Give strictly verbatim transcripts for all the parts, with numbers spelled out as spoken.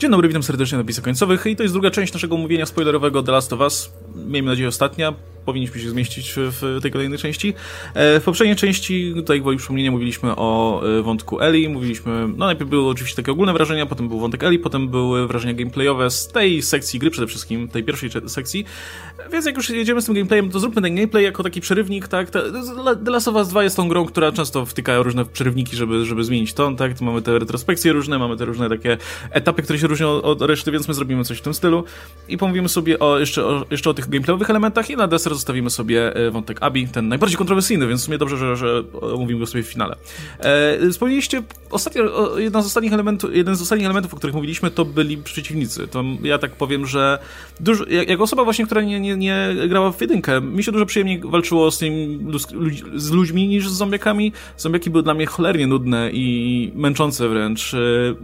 Dzień dobry, witam serdecznie na napisach końcowych i to jest druga część naszego omówienia spoilerowego The Last of Us. Miejmy nadzieję ostatnia. Powinniśmy się zmieścić w tej kolejnej części. W poprzedniej części, tutaj gwoli przypomnienia, mówiliśmy o wątku Ellie, mówiliśmy, no najpierw były oczywiście takie ogólne wrażenia, potem był wątek Ellie, potem były wrażenia gameplayowe z tej sekcji gry przede wszystkim, tej pierwszej sekcji. Więc jak już jedziemy z tym gameplayem, to zróbmy ten gameplay jako taki przerywnik, tak? The Last of Us dwa jest tą grą, która często wtyka różne przerywniki, żeby, żeby zmienić ton, tak? Tu mamy te retrospekcje różne, mamy te różne takie etapy, które się różnią od reszty, więc my zrobimy coś w tym stylu i pomówimy sobie o, jeszcze, o, jeszcze o tych gameplayowych elementach i na deser zostawimy sobie wątek Abby, ten najbardziej kontrowersyjny, więc w sumie dobrze, że, że omówimy go sobie w finale. E, wspomnieliście, ostatnio, jedna z ostatnich elementów, jeden z ostatnich elementów, o których mówiliśmy, to byli przeciwnicy. To ja tak powiem, że dużo, jak, jako osoba właśnie, która nie, nie, nie grała w jedynkę, mi się dużo przyjemniej walczyło z, tym, z ludźmi niż z zombiakami. Zombiaki były dla mnie cholernie nudne i męczące wręcz.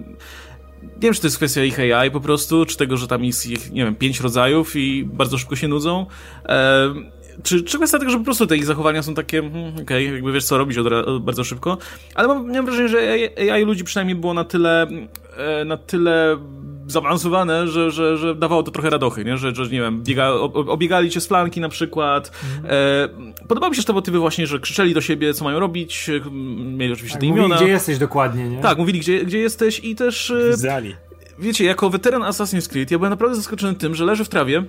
Nie wiem, czy to jest kwestia ich A I po prostu, czy tego, że tam jest ich, nie wiem, pięć rodzajów i bardzo szybko się nudzą. E, Czy, czy kwestia tego, że po prostu te ich zachowania są takie, hmm, okej, okay, jakby wiesz co robić od, od, bardzo szybko, ale mam, miałem wrażenie, że A I ludzi przynajmniej było na tyle e, na tyle zaawansowane, że, że, że dawało to trochę radochy, nie? Że, że nie wiem, biega, obiegali cię z flanki na przykład. Mm. E, podobały mi się te motywy właśnie, że krzyczeli do siebie, co mają robić, mieli oczywiście tak, te mówili, imiona. Gdzie jesteś dokładnie, nie? Tak, mówili, gdzie, gdzie jesteś i też... Zali. Wiecie, jako weteran Assassin's Creed, ja byłem naprawdę zaskoczony tym, że leży w trawie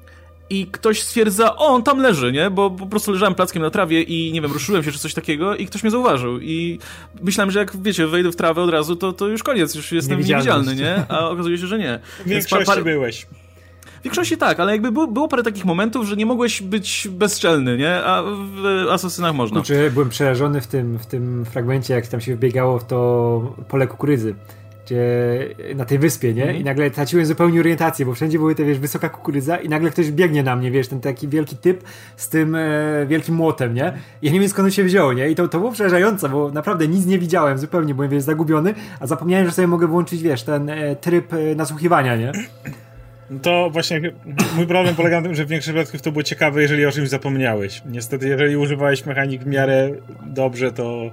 i ktoś stwierdza, o, on tam leży, nie? Bo po prostu leżałem plackiem na trawie i, nie wiem, ruszyłem się czy coś takiego i ktoś mnie zauważył. I myślałem, że jak, wiecie, wejdę w trawę od razu, to, to już koniec, już jestem niewidzialny, nie? A okazuje się, że nie. W większości par... byłeś. W większości tak, ale jakby było, było parę takich momentów, że nie mogłeś być bezczelny, nie? A w Asasynach można. Znaczy, byłem przerażony w tym, w tym fragmencie, jak tam się wbiegało w to pole kukurydzy. Gdzie, na tej wyspie, nie? Mm. I nagle traciłem zupełnie orientację, bo wszędzie były te, wiesz, wysoka kukurydza i nagle ktoś biegnie na mnie, wiesz, ten taki wielki typ z tym e, wielkim młotem, nie? I ja nie wiem, skąd on się wziął, nie? I to, to było przerażające, bo naprawdę nic nie widziałem zupełnie, byłem, wiesz, zagubiony, a zapomniałem, że sobie mogę włączyć, wiesz, ten e, tryb e, nasłuchiwania, nie? To właśnie mój problem polega na tym, że w większości przypadków to było ciekawe, jeżeli o czymś zapomniałeś. Niestety, jeżeli używałeś mechanik w miarę dobrze, to...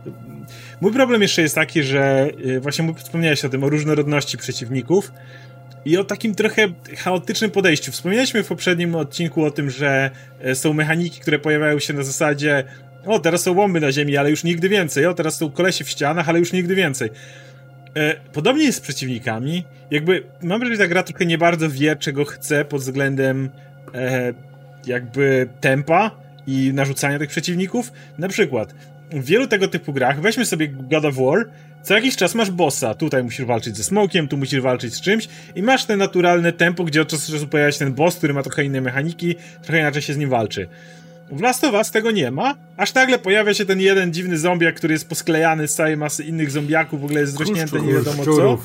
Mój problem jeszcze jest taki, że właśnie wspomniałeś o tym, o różnorodności przeciwników i o takim trochę chaotycznym podejściu. Wspomnieliśmy w poprzednim odcinku o tym, że są mechaniki, które pojawiają się na zasadzie o, teraz są bomby na ziemi, ale już nigdy więcej. O, teraz są kolesie w ścianach, ale już nigdy więcej. Podobnie jest z przeciwnikami. Jakby mam wrażenie, że ta gra trochę nie bardzo wie, czego chce pod względem e, jakby tempa i narzucania tych przeciwników. Na przykład w wielu tego typu grach, weźmy sobie God of War, co jakiś czas masz bossa. Tutaj musisz walczyć ze smokiem, tu musisz walczyć z czymś i masz te naturalne tempo, gdzie od czasu do czasu pojawia się ten boss, który ma trochę inne mechaniki, trochę inaczej się z nim walczy. W Last of Us tego nie ma, aż nagle pojawia się ten jeden dziwny zombiak, który jest posklejany z całej masy innych zombiaków, w ogóle jest zrośnięty, nie wiadomo co.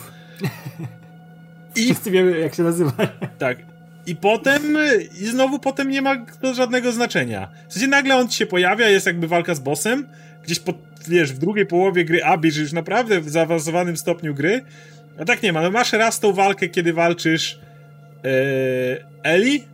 I wszyscy wiemy, jak się nazywa. Tak. I potem, i znowu potem nie ma to żadnego znaczenia. W sensie nagle on ci się pojawia, jest jakby walka z bossem, gdzieś po, wiesz, w drugiej połowie gry Abby, że już naprawdę w zaawansowanym stopniu gry, a tak nie ma. No masz raz tą walkę, kiedy walczysz yy, Ellie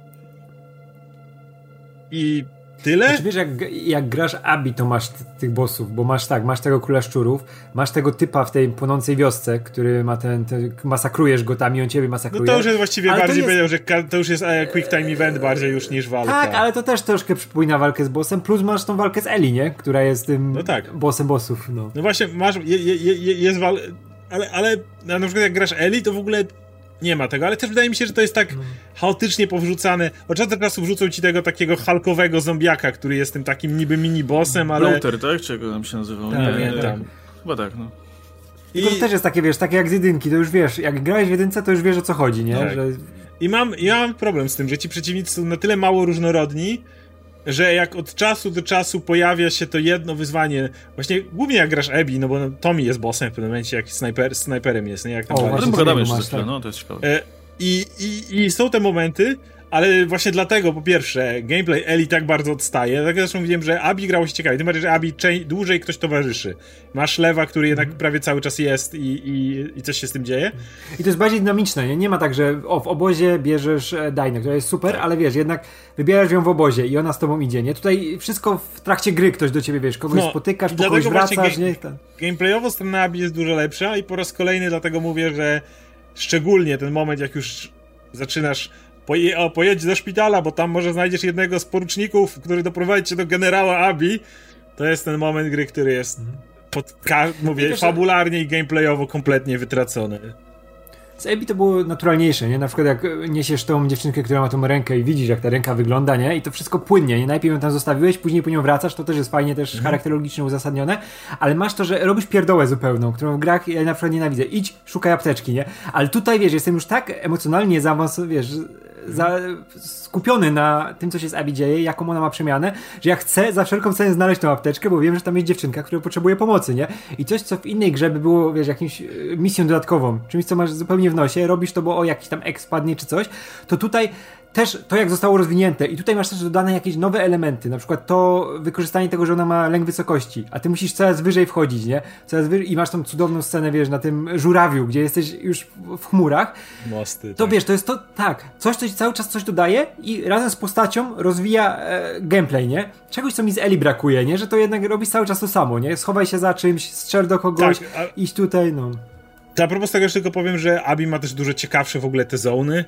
i tyle? Znaczy, wiesz, jak, jak grasz Abby, to masz t- tych bossów, bo masz tak, masz tego króla szczurów, masz tego typa w tej płonącej wiosce, który ma ten, ten masakrujesz go tam i on ciebie masakruje. No to już jest właściwie ale bardziej to jest... powiedział, że to już jest quick time event bardziej już niż walka. Tak, ale to też troszkę przypomina walkę z bossem, plus masz tą walkę z Ellie, nie? Która jest tym no tak. bossem bossów. No, no właśnie, masz, je, je, je, jest wal... ale, ale na przykład jak grasz Ellie, to w ogóle nie ma tego, ale też wydaje mi się, że to jest tak mm. chaotycznie powrzucane. Od czasu do czasu wrzucą ci tego takiego halkowego zombiaka, który jest tym takim niby mini-bossem, ale... Bloater, tak? Czego tam się nazywał? Tak, nie, nie, tak. Chyba tak, no. I to też jest takie, wiesz, takie jak z jedynki, to już wiesz, jak grałeś w jedynce, to już wiesz, o co chodzi, nie? Tak. Że... I mam, ja mam problem z tym, że ci przeciwnicy są na tyle mało różnorodni, że jak od czasu do czasu pojawia się to jedno wyzwanie, właśnie głównie jak grasz Abby, no bo no, Tommy jest bossem w pewnym momencie, jak snajper, snajperem jest, nie? Jak tam o, o tym pogadamy jeszcze chwilę, no to jest ciekawe. E, i, i, I są te momenty, ale właśnie dlatego, po pierwsze, gameplay Ellie tak bardzo odstaje, tak zresztą wiem, że Abby grało się ciekawie, tym bardziej, że Abby cze- dłużej ktoś towarzyszy. Masz Lewa, który jednak mm. prawie cały czas jest i, i, i coś się z tym dzieje. I to jest bardziej dynamiczne, nie? Nie ma tak, że o, w obozie bierzesz Dainę, która jest super, ale wiesz, jednak wybierasz ją w obozie i ona z tobą idzie, nie? Tutaj wszystko w trakcie gry ktoś do ciebie, wiesz, kogoś no, spotykasz, po kogoś wracasz, ga- nie? Gameplayowo strona Abby jest dużo lepsza i po raz kolejny dlatego mówię, że szczególnie ten moment, jak już zaczynasz poje- o, pojedź do szpitala, bo tam może znajdziesz jednego z poruczników, który doprowadzi cię do generała Abi, to jest ten moment gry, który jest pod, mówię, fabularnie i gameplayowo kompletnie wytracony. Z Abby to było naturalniejsze, nie? Na przykład jak niesiesz tą dziewczynkę, która ma tą rękę i widzisz, jak ta ręka wygląda, nie? I to wszystko płynnie, nie? Najpierw ją tam zostawiłeś, później po nią wracasz, to też jest fajnie, też mhm. charakterologicznie uzasadnione, ale masz to, że robisz pierdołę zupełną, którą w grach ja na przykład nienawidzę. Idź, szukaj apteczki, nie? Ale tutaj, wiesz, jestem już tak emocjonalnie zaawansowany, wiesz, za, skupiony na tym, co się z Abby dzieje, jaką ona ma przemianę, że ja chcę za wszelką cenę znaleźć tą apteczkę, bo wiem, że tam jest dziewczynka, która potrzebuje pomocy, nie? I coś, co w innej grze by było, wiesz, jakimś misją dodatkową, czymś, co masz zupełnie w nosie, robisz to, bo o jakiś tam ek spadnie czy coś, to tutaj też to, jak zostało rozwinięte i tutaj masz też dodane jakieś nowe elementy, na przykład to wykorzystanie tego, że ona ma lęk wysokości, a ty musisz coraz wyżej wchodzić, nie? Coraz wyżej i masz tą cudowną scenę, wiesz, na tym żurawiu, gdzie jesteś już w chmurach. Mosty, to tak. Wiesz, to jest to, tak, coś, coś cały czas coś dodaje i razem z postacią rozwija e, gameplay, nie? Czegoś, co mi z Eli brakuje, nie? Że to jednak robisz cały czas to samo, nie? Schowaj się za czymś, strzel do kogoś, tak, a... iść tutaj, no. To a propos tego, że tylko powiem, że Abby ma też dużo ciekawsze w ogóle te zony.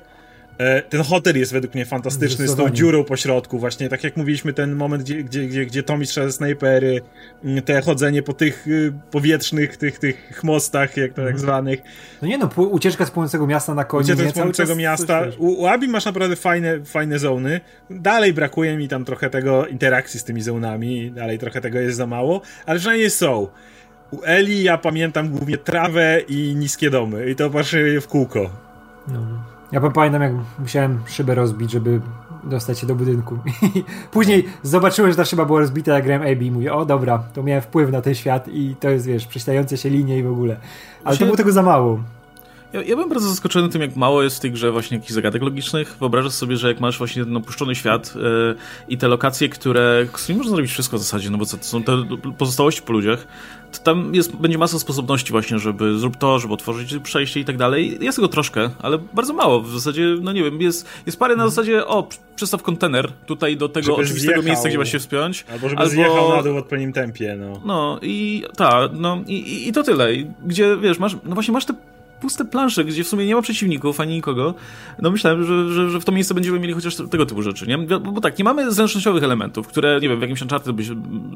Ten hotel jest według mnie fantastyczny, z tą dziurą po środku, właśnie tak jak mówiliśmy, ten moment, gdzie, gdzie, gdzie, gdzie Tommy strzela ze snajpery, te chodzenie po tych powietrznych, tych, tych mostach, jak to tak zwanych. No nie no, ucieczka z płonącego miasta na koniec. Ucieczka z płonącego miasta. U, u Abby masz naprawdę fajne, fajne zony. Dalej brakuje mi tam trochę tego interakcji z tymi zonami, dalej trochę tego jest za mało, ale przynajmniej są. U Eli ja pamiętam głównie trawę i niskie domy i to patrzę w kółko. No. Ja pamiętam, jak musiałem szybę rozbić, żeby dostać się do budynku. Później zobaczyłem, że ta szyba była rozbita, jak grałem Abby i mówię, o dobra, to miałem wpływ na ten świat i to jest, wiesz, prześlające się linie i w ogóle. Ale to było tego za mało. Ja, ja byłem bardzo zaskoczony tym, jak mało jest w tej grze właśnie jakichś zagadek logicznych. Wyobrażasz sobie, że jak masz właśnie ten opuszczony świat yy, i te lokacje, które, z którymi można zrobić wszystko w zasadzie, no bo co, to są te pozostałości po ludziach, to tam jest, będzie masa sposobności właśnie, żeby zrób to, żeby otworzyć przejście i tak dalej. Jest tego troszkę, ale bardzo mało. W zasadzie, no nie wiem, jest, jest parę na zasadzie, o, przestaw kontener tutaj do tego żeby oczywistego zjechał, miejsca, gdzie ma się wspiąć. Albo żeby albo... zjechał na dół w odpowiednim tempie, no. No i tak, no i, i, i to tyle. Gdzie, wiesz, masz, no właśnie masz te puste plansze, gdzie w sumie nie ma przeciwników ani nikogo. No myślałem, że, że, że w to miejsce będziemy mieli chociaż tego typu rzeczy, nie? Bo, bo tak, nie mamy zręcznościowych elementów, które, nie wiem, w jakimś Uncharted byś,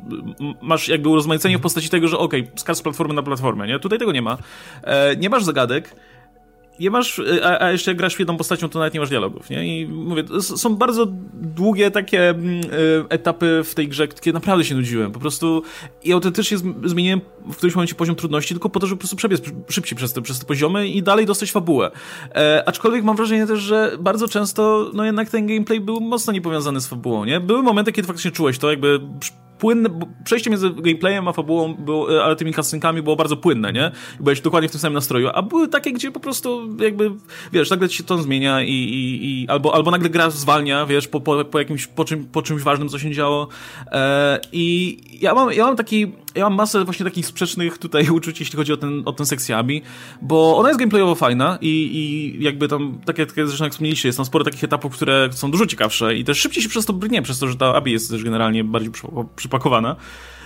masz jakby urozmaicenie w postaci tego, że okej, okay, skacz z platformy na platformę, nie? Tutaj tego nie ma. E, nie masz zagadek. Nie masz, a, a jeszcze jak grasz jedną postacią, to nawet nie masz dialogów, nie? I mówię, są bardzo długie takie y, etapy w tej grze, kiedy naprawdę się nudziłem. Po prostu i autentycznie zmieniłem w którymś momencie poziom trudności tylko po to, żeby po prostu przebiec szybciej przez te, przez te poziomy i dalej dostać fabułę. E, aczkolwiek mam wrażenie też, że bardzo często, no jednak ten gameplay był mocno niepowiązany z fabułą, nie? Były momenty, kiedy faktycznie czułeś to, jakby płynne, przejście między gameplayem a fabułą, było, ale tymi cutscenkami było bardzo płynne, nie? I byłeś dokładnie w tym samym nastroju, a były takie, gdzie po prostu jakby, wiesz, nagle ci się ton zmienia i, i, i albo, albo nagle gra zwalnia, wiesz, po, po, po jakimś, po, czym, po czymś ważnym, co się działo. E, I ja mam, ja mam taki, ja mam masę właśnie takich sprzecznych tutaj uczuć, jeśli chodzi o ten, o tę sekcję Abby, bo ona jest gameplayowo fajna i, i jakby tam, tak jak zresztą jak wspomnieliście, jest tam sporo takich etapów, które są dużo ciekawsze i też szybciej się przez to brnie, przez to, że ta Abby jest też generalnie bardziej przypakowana.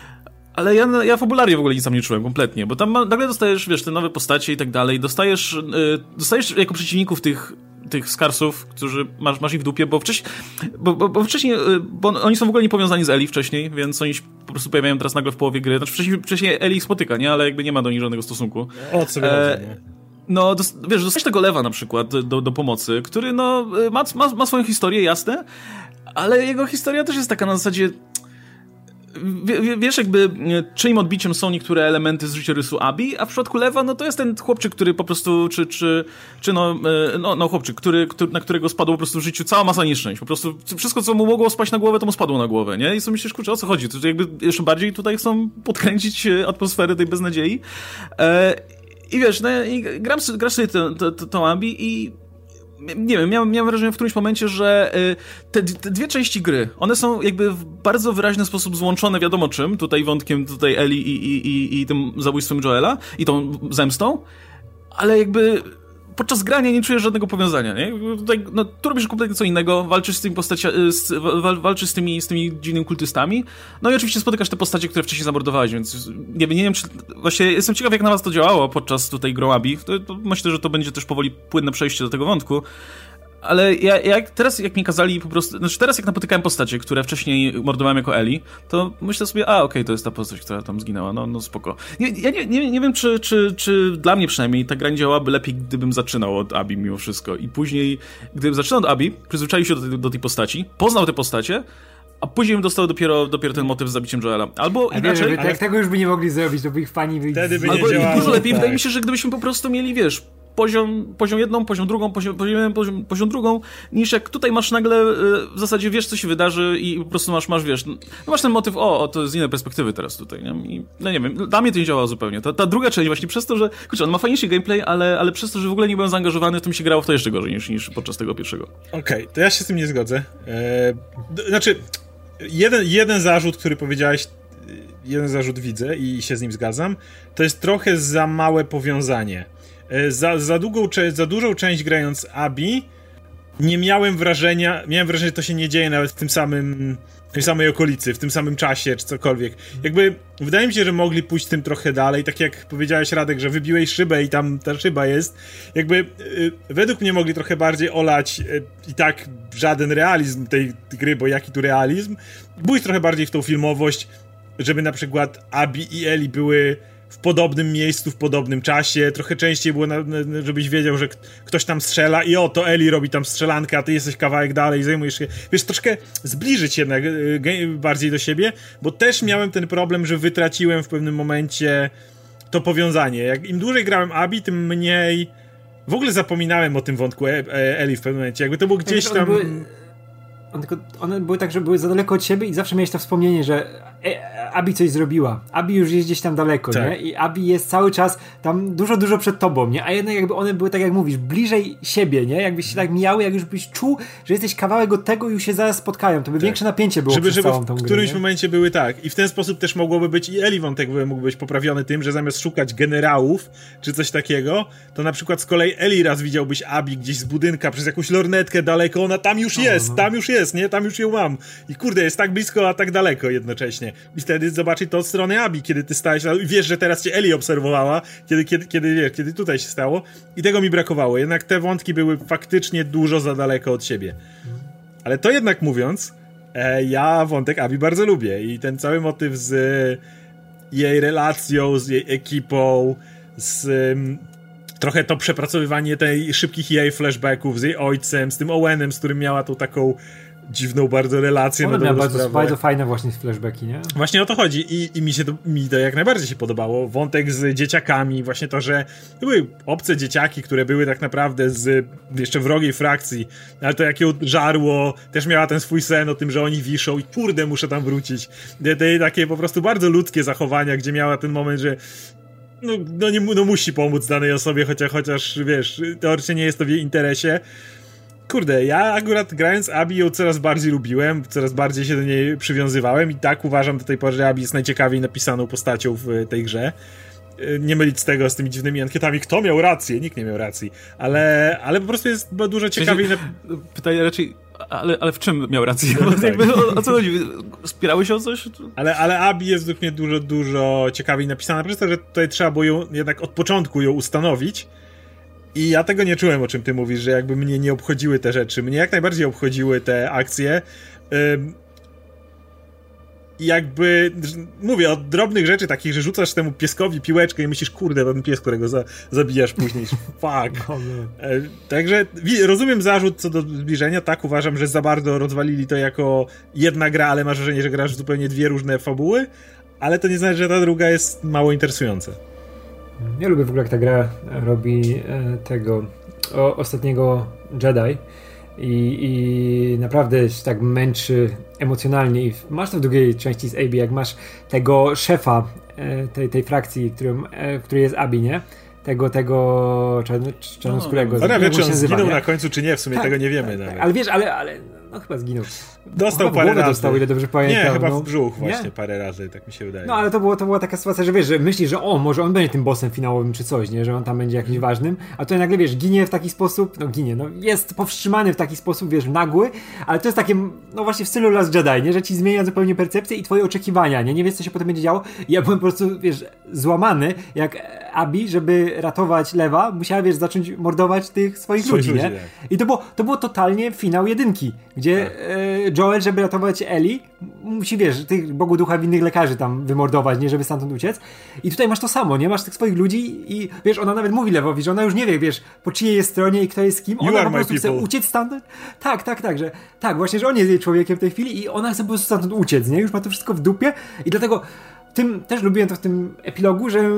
Ale ja, ja fabularnie w ogóle nic tam nie czułem kompletnie, bo tam nagle dostajesz, wiesz, te nowe postacie i tak dalej, dostajesz, yy, dostajesz jako przeciwników tych tych skarsów, którzy masz, masz ich w dupie, bo wcześniej, bo, bo, bo wcześniej, bo oni są w ogóle nie powiązani z Eli wcześniej, więc oni się po prostu pojawiają teraz nagle w połowie gry. Znaczy wcześniej, wcześniej Eli ich spotyka, nie? Ale jakby nie ma do nich żadnego stosunku. O co e, nie? No, dos, wiesz, dostajesz tego lewa na przykład do, do pomocy, który no ma, ma, ma swoją historię, jasne, ale jego historia też jest taka na zasadzie W, wiesz, jakby czyim odbiciem są niektóre elementy z życiorysu Abby, a w przypadku Lewa, no to jest ten chłopczyk, który po prostu, czy, czy, czy no, no, no chłopczyk, który, który, na którego spadło po prostu w życiu cała masa nieszczęść. Po prostu wszystko, co mu mogło spaść na głowę, to mu spadło na głowę, nie? I sobie myślisz, kurczę, o co chodzi? To jakby jeszcze bardziej tutaj chcą podkręcić atmosferę tej beznadziei. E, I wiesz, no i gram, grasz sobie tą Abby i nie wiem, miałem, miałem wrażenie w którymś momencie, że te, te dwie części gry, one są jakby w bardzo wyraźny sposób złączone wiadomo czym, tutaj wątkiem tutaj Eli i, i, i, i tym zabójstwem Joela i tą zemstą, ale jakby podczas grania nie czujesz żadnego powiązania, nie? Tutaj, no, tu robisz kompletnie co innego, walczysz z tymi postaciami, z, wal, walczysz z tymi, z tymi dziwnymi kultystami, no i oczywiście spotykasz te postacie, które wcześniej zamordowałeś, więc nie, nie wiem, czy... Właśnie jestem ciekaw, jak na was to działało podczas tutaj gry Abi. To, to myślę, że to będzie też powoli płynne przejście do tego wątku. Ale ja, jak teraz, jak mi kazali po prostu... Znaczy teraz, jak napotykałem postacie, które wcześniej mordowałem jako Eli, to myślę sobie, a okej, okay, to jest ta postać, która tam zginęła, no, no spoko. Nie, ja nie, nie, nie wiem, czy, czy, czy dla mnie przynajmniej ta gra nie działałaby lepiej, gdybym zaczynał od Abi mimo wszystko. I później, gdybym zaczynał od Abi, przyzwyczaił się do tej, do tej postaci, poznał te postacie, a później bym dostał dopiero, dopiero ten motyw z zabiciem Joela. Albo a inaczej... Wiesz, ale... Jak tego już by nie mogli zrobić, to by ich fani by... Wtedy by nie Albo działało, dużo lepiej, tak. wydaje mi się, że gdybyśmy po prostu mieli, wiesz... Poziom, poziom jedną, poziom drugą, poziom, poziom, poziom, poziom drugą, niż jak tutaj masz nagle w zasadzie wiesz, co się wydarzy i po prostu masz, masz wiesz, no masz ten motyw, o, o, to z innej perspektywy teraz tutaj, nie? I, no nie wiem, dla mnie to nie działało zupełnie. Ta, ta druga część właśnie przez to, że, kurczę, on ma fajniejszy gameplay, ale, ale przez to, że w ogóle nie byłem zaangażowany, to mi się grało w to jeszcze gorzej niż, niż podczas tego pierwszego. Okej, okay, to ja się z tym nie zgodzę. Eee, znaczy, jeden, jeden zarzut, który powiedziałeś, jeden zarzut widzę i się z nim zgadzam, to jest trochę za małe powiązanie. Za, za, długą, za dużą część grając Abi nie miałem wrażenia, miałem wrażenie, że to się nie dzieje nawet w tym samym, w tej samej okolicy, w tym samym czasie, czy cokolwiek. Jakby, wydaje mi się, że mogli pójść tym trochę dalej, tak jak powiedziałeś, Radek, że wybiłeś szybę i tam ta szyba jest. Jakby, yy, według mnie mogli trochę bardziej olać yy, i tak żaden realizm tej gry, bo jaki tu realizm, pójść trochę bardziej w tą filmowość, żeby na przykład Abi i Eli były w podobnym miejscu, w podobnym czasie, trochę częściej było, na, żebyś wiedział, że ktoś tam strzela i o, to Eli robi tam strzelankę, a ty jesteś kawałek dalej i zajmujesz się, wiesz, troszkę zbliżyć jednak bardziej do siebie, bo też miałem ten problem, że wytraciłem w pewnym momencie to powiązanie. Jak im dłużej grałem Abi, tym mniej w ogóle zapominałem o tym wątku Eli w pewnym momencie, jakby to było gdzieś tam... Były, on tylko, one były tak, że były za daleko od siebie i zawsze miałeś to wspomnienie, że Abi coś zrobiła. Abi już jest gdzieś tam daleko, tak. Nie? I Abi jest cały czas tam dużo, dużo przed tobą, nie? A jednak jakby one były, tak jak mówisz, bliżej siebie, nie? Jakbyś się tak mijały, jak już byś czuł, że jesteś kawałek od tego i już się zaraz spotkają. To by tak. Większe napięcie było żeby, przez całą tą grę. W którymś grę, momencie były tak. I w ten sposób też mogłoby być i Eli wątek mógł być poprawiony tym, że zamiast szukać generałów, czy coś takiego, to na przykład z kolei Eli raz widziałbyś Abi gdzieś z budynka przez jakąś lornetkę daleko, ona tam już jest, no, no. tam już jest, nie? Tam już ją mam. I kurde, jest tak blisko, a tak daleko jednocześnie. I wtedy zobaczyć to od strony Abi, kiedy ty stałeś i wiesz, że teraz cię Eli obserwowała, kiedy, kiedy, kiedy, wiesz, kiedy tutaj się stało. I tego mi brakowało. Jednak te wątki były faktycznie dużo za daleko od siebie. Ale to jednak mówiąc, e, ja wątek Abi bardzo lubię. I ten cały motyw z jej relacją, z jej ekipą, z um, trochę to przepracowywanie tej szybkich jej flashbacków z jej ojcem, z tym Owenem, z którym miała tą taką dziwną bardzo relację. Ona miała bardzo, bardzo fajne właśnie flashbacki, nie? Właśnie o to chodzi i, i mi się to, mi to jak najbardziej się podobało. Wątek z dzieciakami, właśnie to, że były obce dzieciaki, które były tak naprawdę z jeszcze wrogiej frakcji, ale to jak ją żarło, też miała ten swój sen o tym, że oni wiszą i kurde, muszę tam wrócić. Te, te takie po prostu bardzo ludzkie zachowania, gdzie miała ten moment, że no, no, nie, no musi pomóc danej osobie, chociaż, chociaż wiesz, teoretycznie nie jest to w jej interesie. Kurde, ja akurat grając Abi ją coraz bardziej lubiłem, coraz bardziej się do niej przywiązywałem i tak uważam do tej pory, że Abi jest najciekawiej napisaną postacią w tej grze. Nie mylić z tego z tymi dziwnymi ankietami, kto miał rację, nikt nie miał racji, ale, ale po prostu jest dużo ciekawiej. W sensie, pytanie raczej, ale, ale w czym miał rację? No, tak. Jakby, o, o co chodzi? Spierały się o coś? Ale, ale Abi jest według mnie dużo, dużo ciekawiej napisana, przez to, że tutaj trzeba było ją jednak od początku ją ustanowić. I ja tego nie czułem, o czym ty mówisz, że jakby mnie nie obchodziły te rzeczy. Mnie jak najbardziej obchodziły te akcje. Ym, jakby, mówię, od drobnych rzeczy takich, że rzucasz temu pieskowi piłeczkę i myślisz, kurde, ten pies, którego za, zabijasz później. Fuck. No, no. E, także rozumiem zarzut co do zbliżenia. Tak, uważam, że za bardzo rozwalili to jako jedna gra, ale masz wrażenie, że grasz w zupełnie dwie różne fabuły, ale to nie znaczy, że ta druga jest mało interesująca. Ja lubię w ogóle, jak ta gra robi e, tego o, ostatniego Jedi i, i naprawdę się tak męczy emocjonalnie i masz to w drugiej części z Abi, jak masz tego szefa e, tej, tej frakcji, którym, e, w której jest Abi, nie? tego, tego czarno, czarnoskórego. No, no, no, czy on nazywa, zginął nie? na końcu, czy nie, w sumie tak, tego nie wiemy tak, nawet. ale wiesz, ale, ale no chyba zginął. Dostał chyba parę razy. Dostał, ile dobrze pamiętam. Nie, chyba no. w brzuch właśnie nie? parę razy, tak mi się wydaje. No ale to, było, to była taka sytuacja, że wiesz, że myślisz, że o, może on będzie tym bossem finałowym czy coś, nie, że on tam będzie jakimś ważnym, a tutaj nagle, wiesz, ginie w taki sposób, no ginie, no jest powstrzymany w taki sposób, wiesz, nagły, ale to jest takie, no właśnie w stylu Last Jedi, nie, że ci zmienia zupełnie percepcję i twoje oczekiwania, nie, nie wiesz, co się potem będzie działo. I ja byłem po prostu, wiesz, złamany, jak Abby, żeby ratować Lewa, musiała, wiesz, zacząć mordować tych swoich Swoich ludzi, nie? ludzi, tak. I to było, to było totalnie finał jedynki, gdzie Tak. e, Joel, żeby ratować Ellie, musi, wiesz, tych Bogu ducha winnych lekarzy tam wymordować, nie, żeby stamtąd uciec. I tutaj masz to samo, nie? Masz tych swoich ludzi i wiesz, ona nawet mówi Lewowi, że ona już nie wie, wiesz, po czyjej jest stronie i kto jest kim. You Ona are po my prostu chce people. uciec stamtąd. Tak, tak, tak, że tak, właśnie, że on jest jej człowiekiem w tej chwili i ona chce po prostu stamtąd uciec, nie? Już ma to wszystko w dupie i dlatego tym, też lubiłem to w tym epilogu, że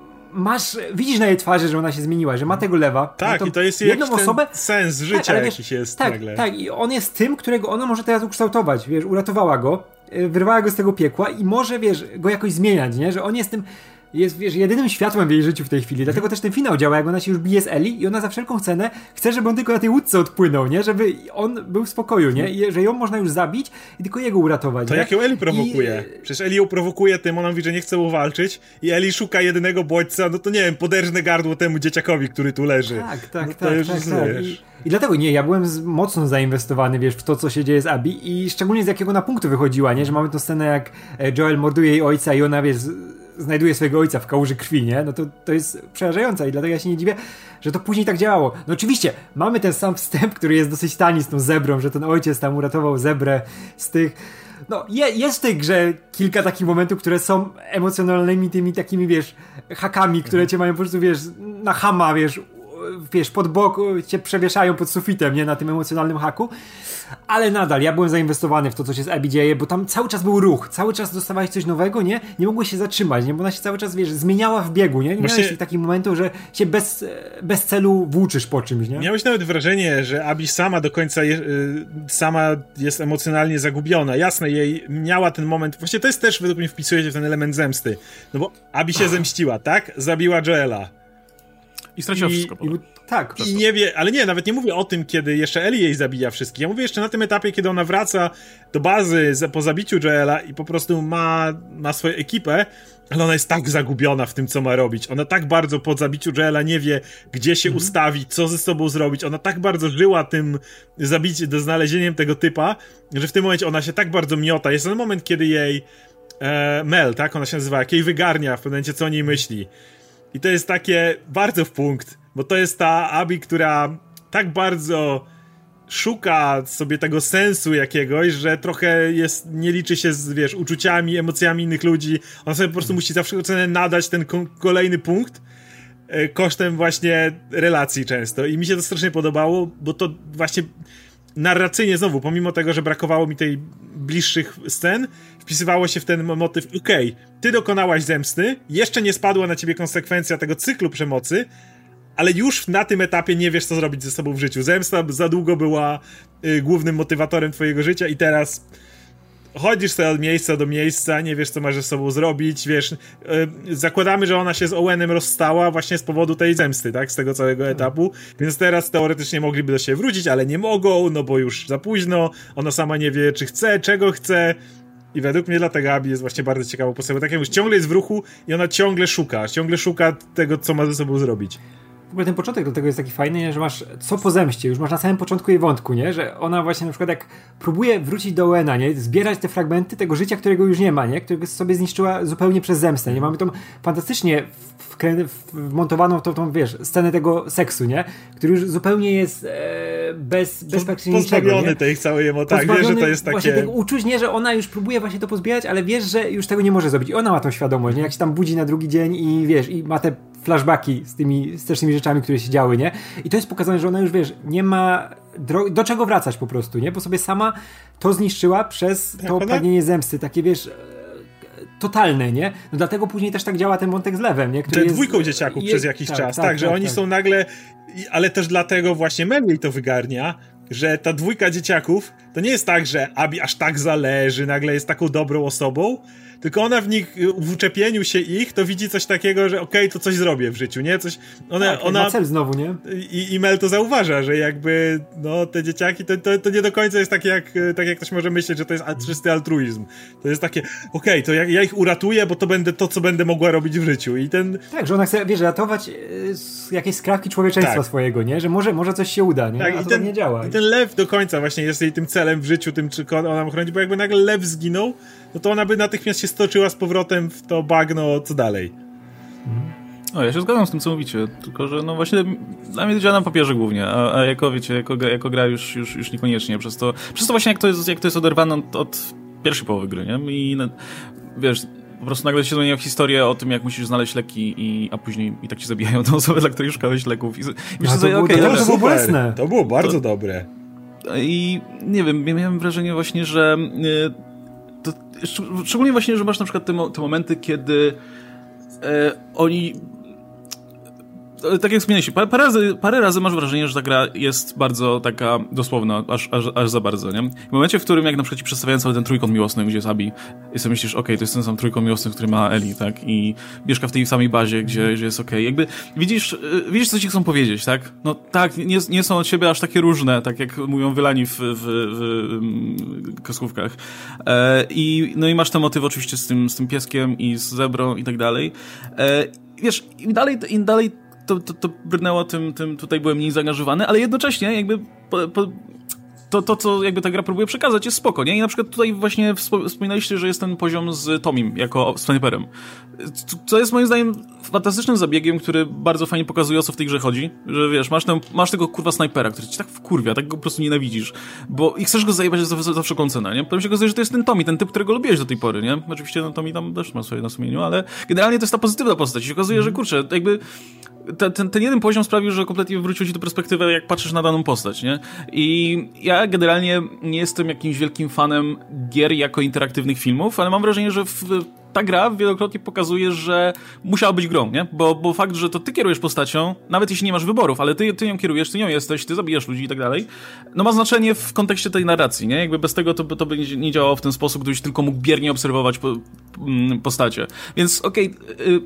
masz, widzisz na jej twarzy, że ona się zmieniła, że ma tego Lewa. Tak, ma i to jest jedną jakiś osobę, ten sens życia tak, ale wiesz, jakiś jest tak, nagle. Tak, i on jest tym, którego ona może teraz ukształtować, wiesz, uratowała go, wyrwała go z tego piekła i może, wiesz, go jakoś zmieniać, nie, że on jest tym, jest, wiesz, jedynym światłem w jej życiu w tej chwili, dlatego też ten finał działa, jak ona się już bije z Ellie i ona za wszelką cenę chce, żeby on tylko na tej łódce odpłynął, nie, żeby on był w spokoju, nie, i że ją można już zabić i tylko jego uratować. To nie? jak ją Ellie prowokuje? I... Przecież Ellie ją prowokuje tym, ona mówi, że nie chce walczyć i Ellie szuka jedynego bodźca, no to nie wiem, poderżnę gardło temu dzieciakowi, który tu leży. Tak, tak, no tak, już tak, jest, tak. wiesz. I, I dlatego nie, ja byłem z, mocno zainwestowany, wiesz, w to, co się dzieje z Abby i szczególnie z jakiego na punktu wychodziła, nie, że mamy tę scenę, jak Joel morduje jej ojca i ona, wiesz, znajduje swojego ojca w kałuży krwi, nie? No to, to jest przerażające i dlatego ja się nie dziwię, że to później tak działało. No oczywiście, mamy ten sam wstęp, który jest dosyć tani z tą zebrą, że ten ojciec tam uratował zebrę z tych... No, je, jest w tej grze kilka takich momentów, które są emocjonalnymi tymi takimi, wiesz, hakami, które cię mają po prostu, wiesz, na chama, wiesz, wiesz, pod bok cię przewieszają pod sufitem, nie? Na tym emocjonalnym haku. Ale nadal, ja byłem zainwestowany w to, co się z Abby dzieje, bo tam cały czas był ruch, cały czas dostawałeś coś nowego, nie? Nie mogłeś się zatrzymać, nie? Bo ona się cały czas, wiesz, zmieniała w biegu, nie? Nie Właśnie... miałeś takich momentów, że się bez, bez celu włóczysz po czymś, nie? Miałeś nawet wrażenie, że Abby sama do końca je, y, sama jest emocjonalnie zagubiona. Jasne, jej miała ten moment, właśnie to jest też, według mnie, wpisuje się w ten element zemsty. No bo Abby się zemściła, tak? Zabiła Joela. I straciła I, wszystko. I, tak. I nie wie, ale nie, nawet nie mówię o tym, kiedy jeszcze Ellie jej zabija wszystkich. Ja mówię jeszcze na tym etapie, kiedy ona wraca do bazy za, po zabiciu Joela i po prostu ma, ma swoją ekipę, ale ona jest tak zagubiona w tym, co ma robić. Ona tak bardzo po zabiciu Joela nie wie, gdzie się mm. ustawić, co ze sobą zrobić. Ona tak bardzo żyła tym zabiciem, do znalezieniem tego typa, że w tym momencie ona się tak bardzo miota. Jest ten moment, kiedy jej e, Mel, tak ona się nazywa, jak jej wygarnia w pewnym momencie, co o niej myśli. I to jest takie bardzo w punkt, bo to jest ta Abby, która tak bardzo szuka sobie tego sensu jakiegoś, że trochę jest, nie liczy się z, wiesz, uczuciami, emocjami innych ludzi. Ona sobie po prostu musi za wszelką cenę nadać ten ko- kolejny punkt e, kosztem właśnie relacji często. I mi się to strasznie podobało, bo to właśnie narracyjnie znowu, pomimo tego, że brakowało mi tej bliższych scen, wpisywało się w ten motyw, okej, okay, ty dokonałaś zemsty, jeszcze nie spadła na ciebie konsekwencja tego cyklu przemocy, ale już na tym etapie nie wiesz, co zrobić ze sobą w życiu. Zemsta za długo była y, głównym motywatorem twojego życia i teraz chodzisz sobie od miejsca do miejsca, nie wiesz, co masz ze sobą zrobić, wiesz, y, zakładamy, że ona się z Owenem rozstała właśnie z powodu tej zemsty, tak, z tego całego etapu, więc teraz teoretycznie mogliby do siebie wrócić, ale nie mogą, no bo już za późno, ona sama nie wie, czy chce, czego chce. I według mnie dlatego Abby jest właśnie bardzo ciekawą postacią. Tak jak już ciągle jest w ruchu i ona ciągle szuka, ciągle szuka tego, co ma ze sobą zrobić. W ogóle ten początek do tego jest taki fajny, nie? Że masz co po zemście, już masz na samym początku jej wątku, nie? Że ona właśnie na przykład jak próbuje wrócić do Owena, nie? Zbierać te fragmenty tego życia, którego już nie ma, nie? Którego sobie zniszczyła zupełnie przez zemstę, nie? Mamy tą fantastycznie wkrę- wmontowaną tą, tą, wiesz, scenę tego seksu, nie? Który już zupełnie jest e, bez, bez praktycznie niczego, pozbawiony tej całej emocji, tak, wiesz, że to jest takie... Właśnie tego uczuć, nie? Że ona już próbuje właśnie to pozbierać, ale wiesz, że już tego nie może zrobić. I ona ma tą świadomość, nie? Jak się tam budzi na drugi dzień i wiesz, i ma te flashbacki z tymi strasznymi rzeczami, które się działy, nie? I to jest pokazane, że ona już, wiesz, nie ma dro- do czego wracać po prostu, nie? Bo sobie sama to zniszczyła przez to ona... pragnienie zemsty, takie, wiesz, totalne, nie? No dlatego później też tak działa ten wątek z Lewem, nie? Który Te jest... dwójką dzieciaków je... przez jakiś tak, czas, tak, tak, że tak, oni tak. są nagle, ale też dlatego właśnie Mel jej to wygarnia, że ta dwójka dzieciaków To nie jest tak, że Abby aż tak zależy, nagle jest taką dobrą osobą, tylko ona w nich, w uczepieniu się ich, to widzi coś takiego, że okej, okay, to coś zrobię w życiu, nie? Coś, ona, tak, ona ma cel znowu, nie? I, i Mel to zauważa, że jakby, no, te dzieciaki, to, to, to nie do końca jest takie, jak, tak jak ktoś może myśleć, że to jest czysty altruizm. To jest takie, okej, okay, to ja, ja ich uratuję, bo to będę to, co będę mogła robić w życiu. I ten... Tak, że ona chce, wiesz, ratować jakieś skrawki człowieczeństwa tak. swojego, nie? Że może, może coś się uda, nie? Tak, a i to ten, tak nie działa. I ten lew do końca właśnie jest jej tym celem w życiu, tym, czy ona ma chronić, bo jakby nagle lew zginął, no to ona by natychmiast się stoczyła z powrotem w to bagno, co dalej. O, ja się zgadzam z tym, co mówicie, tylko że no właśnie dla mnie to działa na papierze głównie, a, a jako, wiecie, jako, jako gra już, już, już niekoniecznie, przez to, przez to właśnie jak to jest, jak to jest oderwane od, od pierwszej połowy gry, nie? I no, wiesz, po prostu nagle się zmienia historię o tym, jak musisz znaleźć leki, i, a później i tak ci zabijają tę osobę, dla której szukałeś leków. I, i no, to, było, okay, to, to, to było bolesne. To było bardzo to, dobre. I nie wiem, miałem wrażenie właśnie, że to, szczególnie właśnie, że masz na przykład te, te momenty, kiedy e, oni tak jak wspomnieliście, parę, parę, razy, parę razy masz wrażenie, że ta gra jest bardzo taka dosłowna, aż, aż, aż za bardzo, nie? W momencie, w którym jak na przykład ci przedstawiają cały ten trójkąt miłosny, gdzie jest Abby, i sobie myślisz, okej, okay, to jest ten sam trójkąt miłosny, który ma Ellie, tak? I mieszka w tej samej bazie, gdzie, gdzie jest okej. Okay. Jakby widzisz, widzisz, co ci chcą powiedzieć, tak? No tak, nie, nie są od siebie aż takie różne, tak jak mówią wylani w, w, w kreskówkach. E, i, no i masz ten motyw oczywiście z tym, z tym pieskiem i z zebrą i tak dalej. E, wiesz, im dalej, im dalej to, to, to brnęło, tym, tym tutaj byłem mniej zaangażowany, ale jednocześnie jakby po, po, to, to, co jakby ta gra próbuje przekazać, jest spoko, nie? I na przykład tutaj właśnie wspominaliście, że jest ten poziom z Tomim jako snajperem. Co jest moim zdaniem fantastycznym zabiegiem, który bardzo fajnie pokazuje, o co w tej grze chodzi. Że wiesz, masz, ten, masz tego kurwa snajpera, który ci tak wkurwia, tak go po prostu nienawidzisz. Bo i chcesz go zajebać za, za, za wszelką cenę, nie? Potem się okazuje, że to jest ten Tommy, ten typ, którego lubiłeś do tej pory, nie? Oczywiście no, Tommy tam też ma swoje na sumieniu, ale generalnie to jest ta pozytywna postać. I się okazuje, że kurczę, jakby ten, ten, ten jeden poziom sprawił, że kompletnie wrócił ci do perspektywy, jak patrzysz na daną postać, nie? I ja generalnie nie jestem jakimś wielkim fanem gier jako interaktywnych filmów, ale mam wrażenie, że w, ta gra wielokrotnie pokazuje, że musiała być grą, nie? Bo, bo fakt, że to ty kierujesz postacią, nawet jeśli nie masz wyborów, ale ty, ty ją kierujesz, ty nią jesteś, ty zabijasz ludzi i tak dalej, no ma znaczenie w kontekście tej narracji, nie? Jakby bez tego to, to by nie działało w ten sposób, gdybyś tylko mógł biernie obserwować po, postacie. Więc okej... Okay,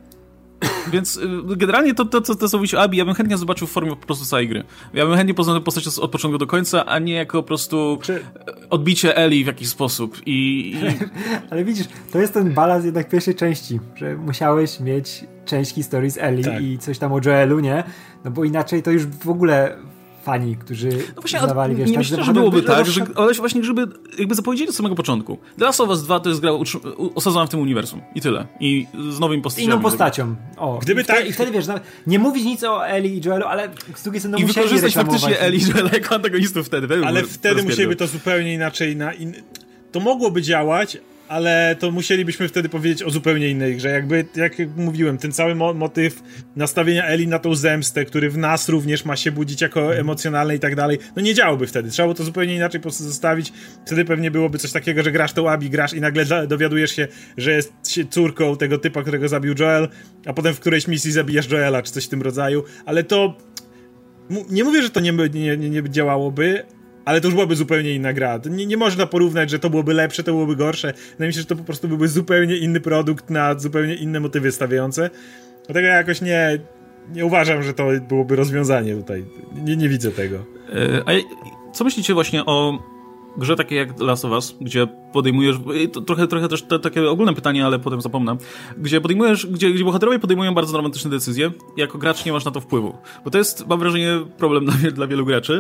Więc generalnie to, to, to, to co mówicie o Abby, ja bym chętnie zobaczył w formie po prostu całej gry. Ja bym chętnie poznał tę postać od początku do końca, a nie jako po prostu Czy... odbicie Ellie w jakiś sposób. I, i... Ale widzisz, to jest ten balans jednak pierwszej części, że musiałeś mieć część historii z Ellie tak. i coś tam o Joelu, nie? No bo inaczej to już w ogóle fani, którzy no właśnie, uznawali, wiesz... Nie tak, myślę, że byłoby by, tak, że, ale właśnie, żeby jakby zapowiedzieli od samego początku. The Last of Us dwa to jest gra osadzona w tym uniwersum. I tyle. I z nowymi postaciami. Inną postacią. O. Gdyby I wtedy, tak... I wtedy, wiesz, nie mówić nic o Ellie i Joelu, ale z drugiej strony I musieli wykorzystać faktycznie Ellie i Joela jako antagonistów wtedy. wtedy ale wtedy musieliby to zupełnie inaczej... Na in... To mogłoby działać, ale to musielibyśmy wtedy powiedzieć o zupełnie innej grze. Jakby, jak mówiłem, ten cały mo- motyw nastawienia Ellie na tą zemstę, który w nas również ma się budzić jako emocjonalny i tak dalej, no nie działałby wtedy. Trzeba było to zupełnie inaczej po prostu zostawić. Wtedy pewnie byłoby coś takiego, że grasz tą Abby, grasz i nagle dowiadujesz się, że jest córką tego typa, którego zabił Joel, a potem w którejś misji zabijasz Joela, czy coś w tym rodzaju. Ale to... Nie mówię, że to nie, nie, nie, nie działałoby, ale to już byłaby zupełnie inna gra. Nie, nie można porównać, że to byłoby lepsze, to byłoby gorsze. Wydaje mi się, że to po prostu byłby zupełnie inny produkt na zupełnie inne motywy stawiające. Dlatego ja jakoś nie, nie uważam, że to byłoby rozwiązanie tutaj. Nie, nie widzę tego. A co myślicie właśnie o grze takiej jak Last of Us, gdzie podejmujesz, to trochę, trochę też te, takie ogólne pytanie, ale potem zapomnę, gdzie podejmujesz, gdzie, gdzie bohaterowie podejmują bardzo dramatyczne decyzje, jako gracz nie masz na to wpływu. Bo to jest, mam wrażenie, problem dla, dla wielu graczy.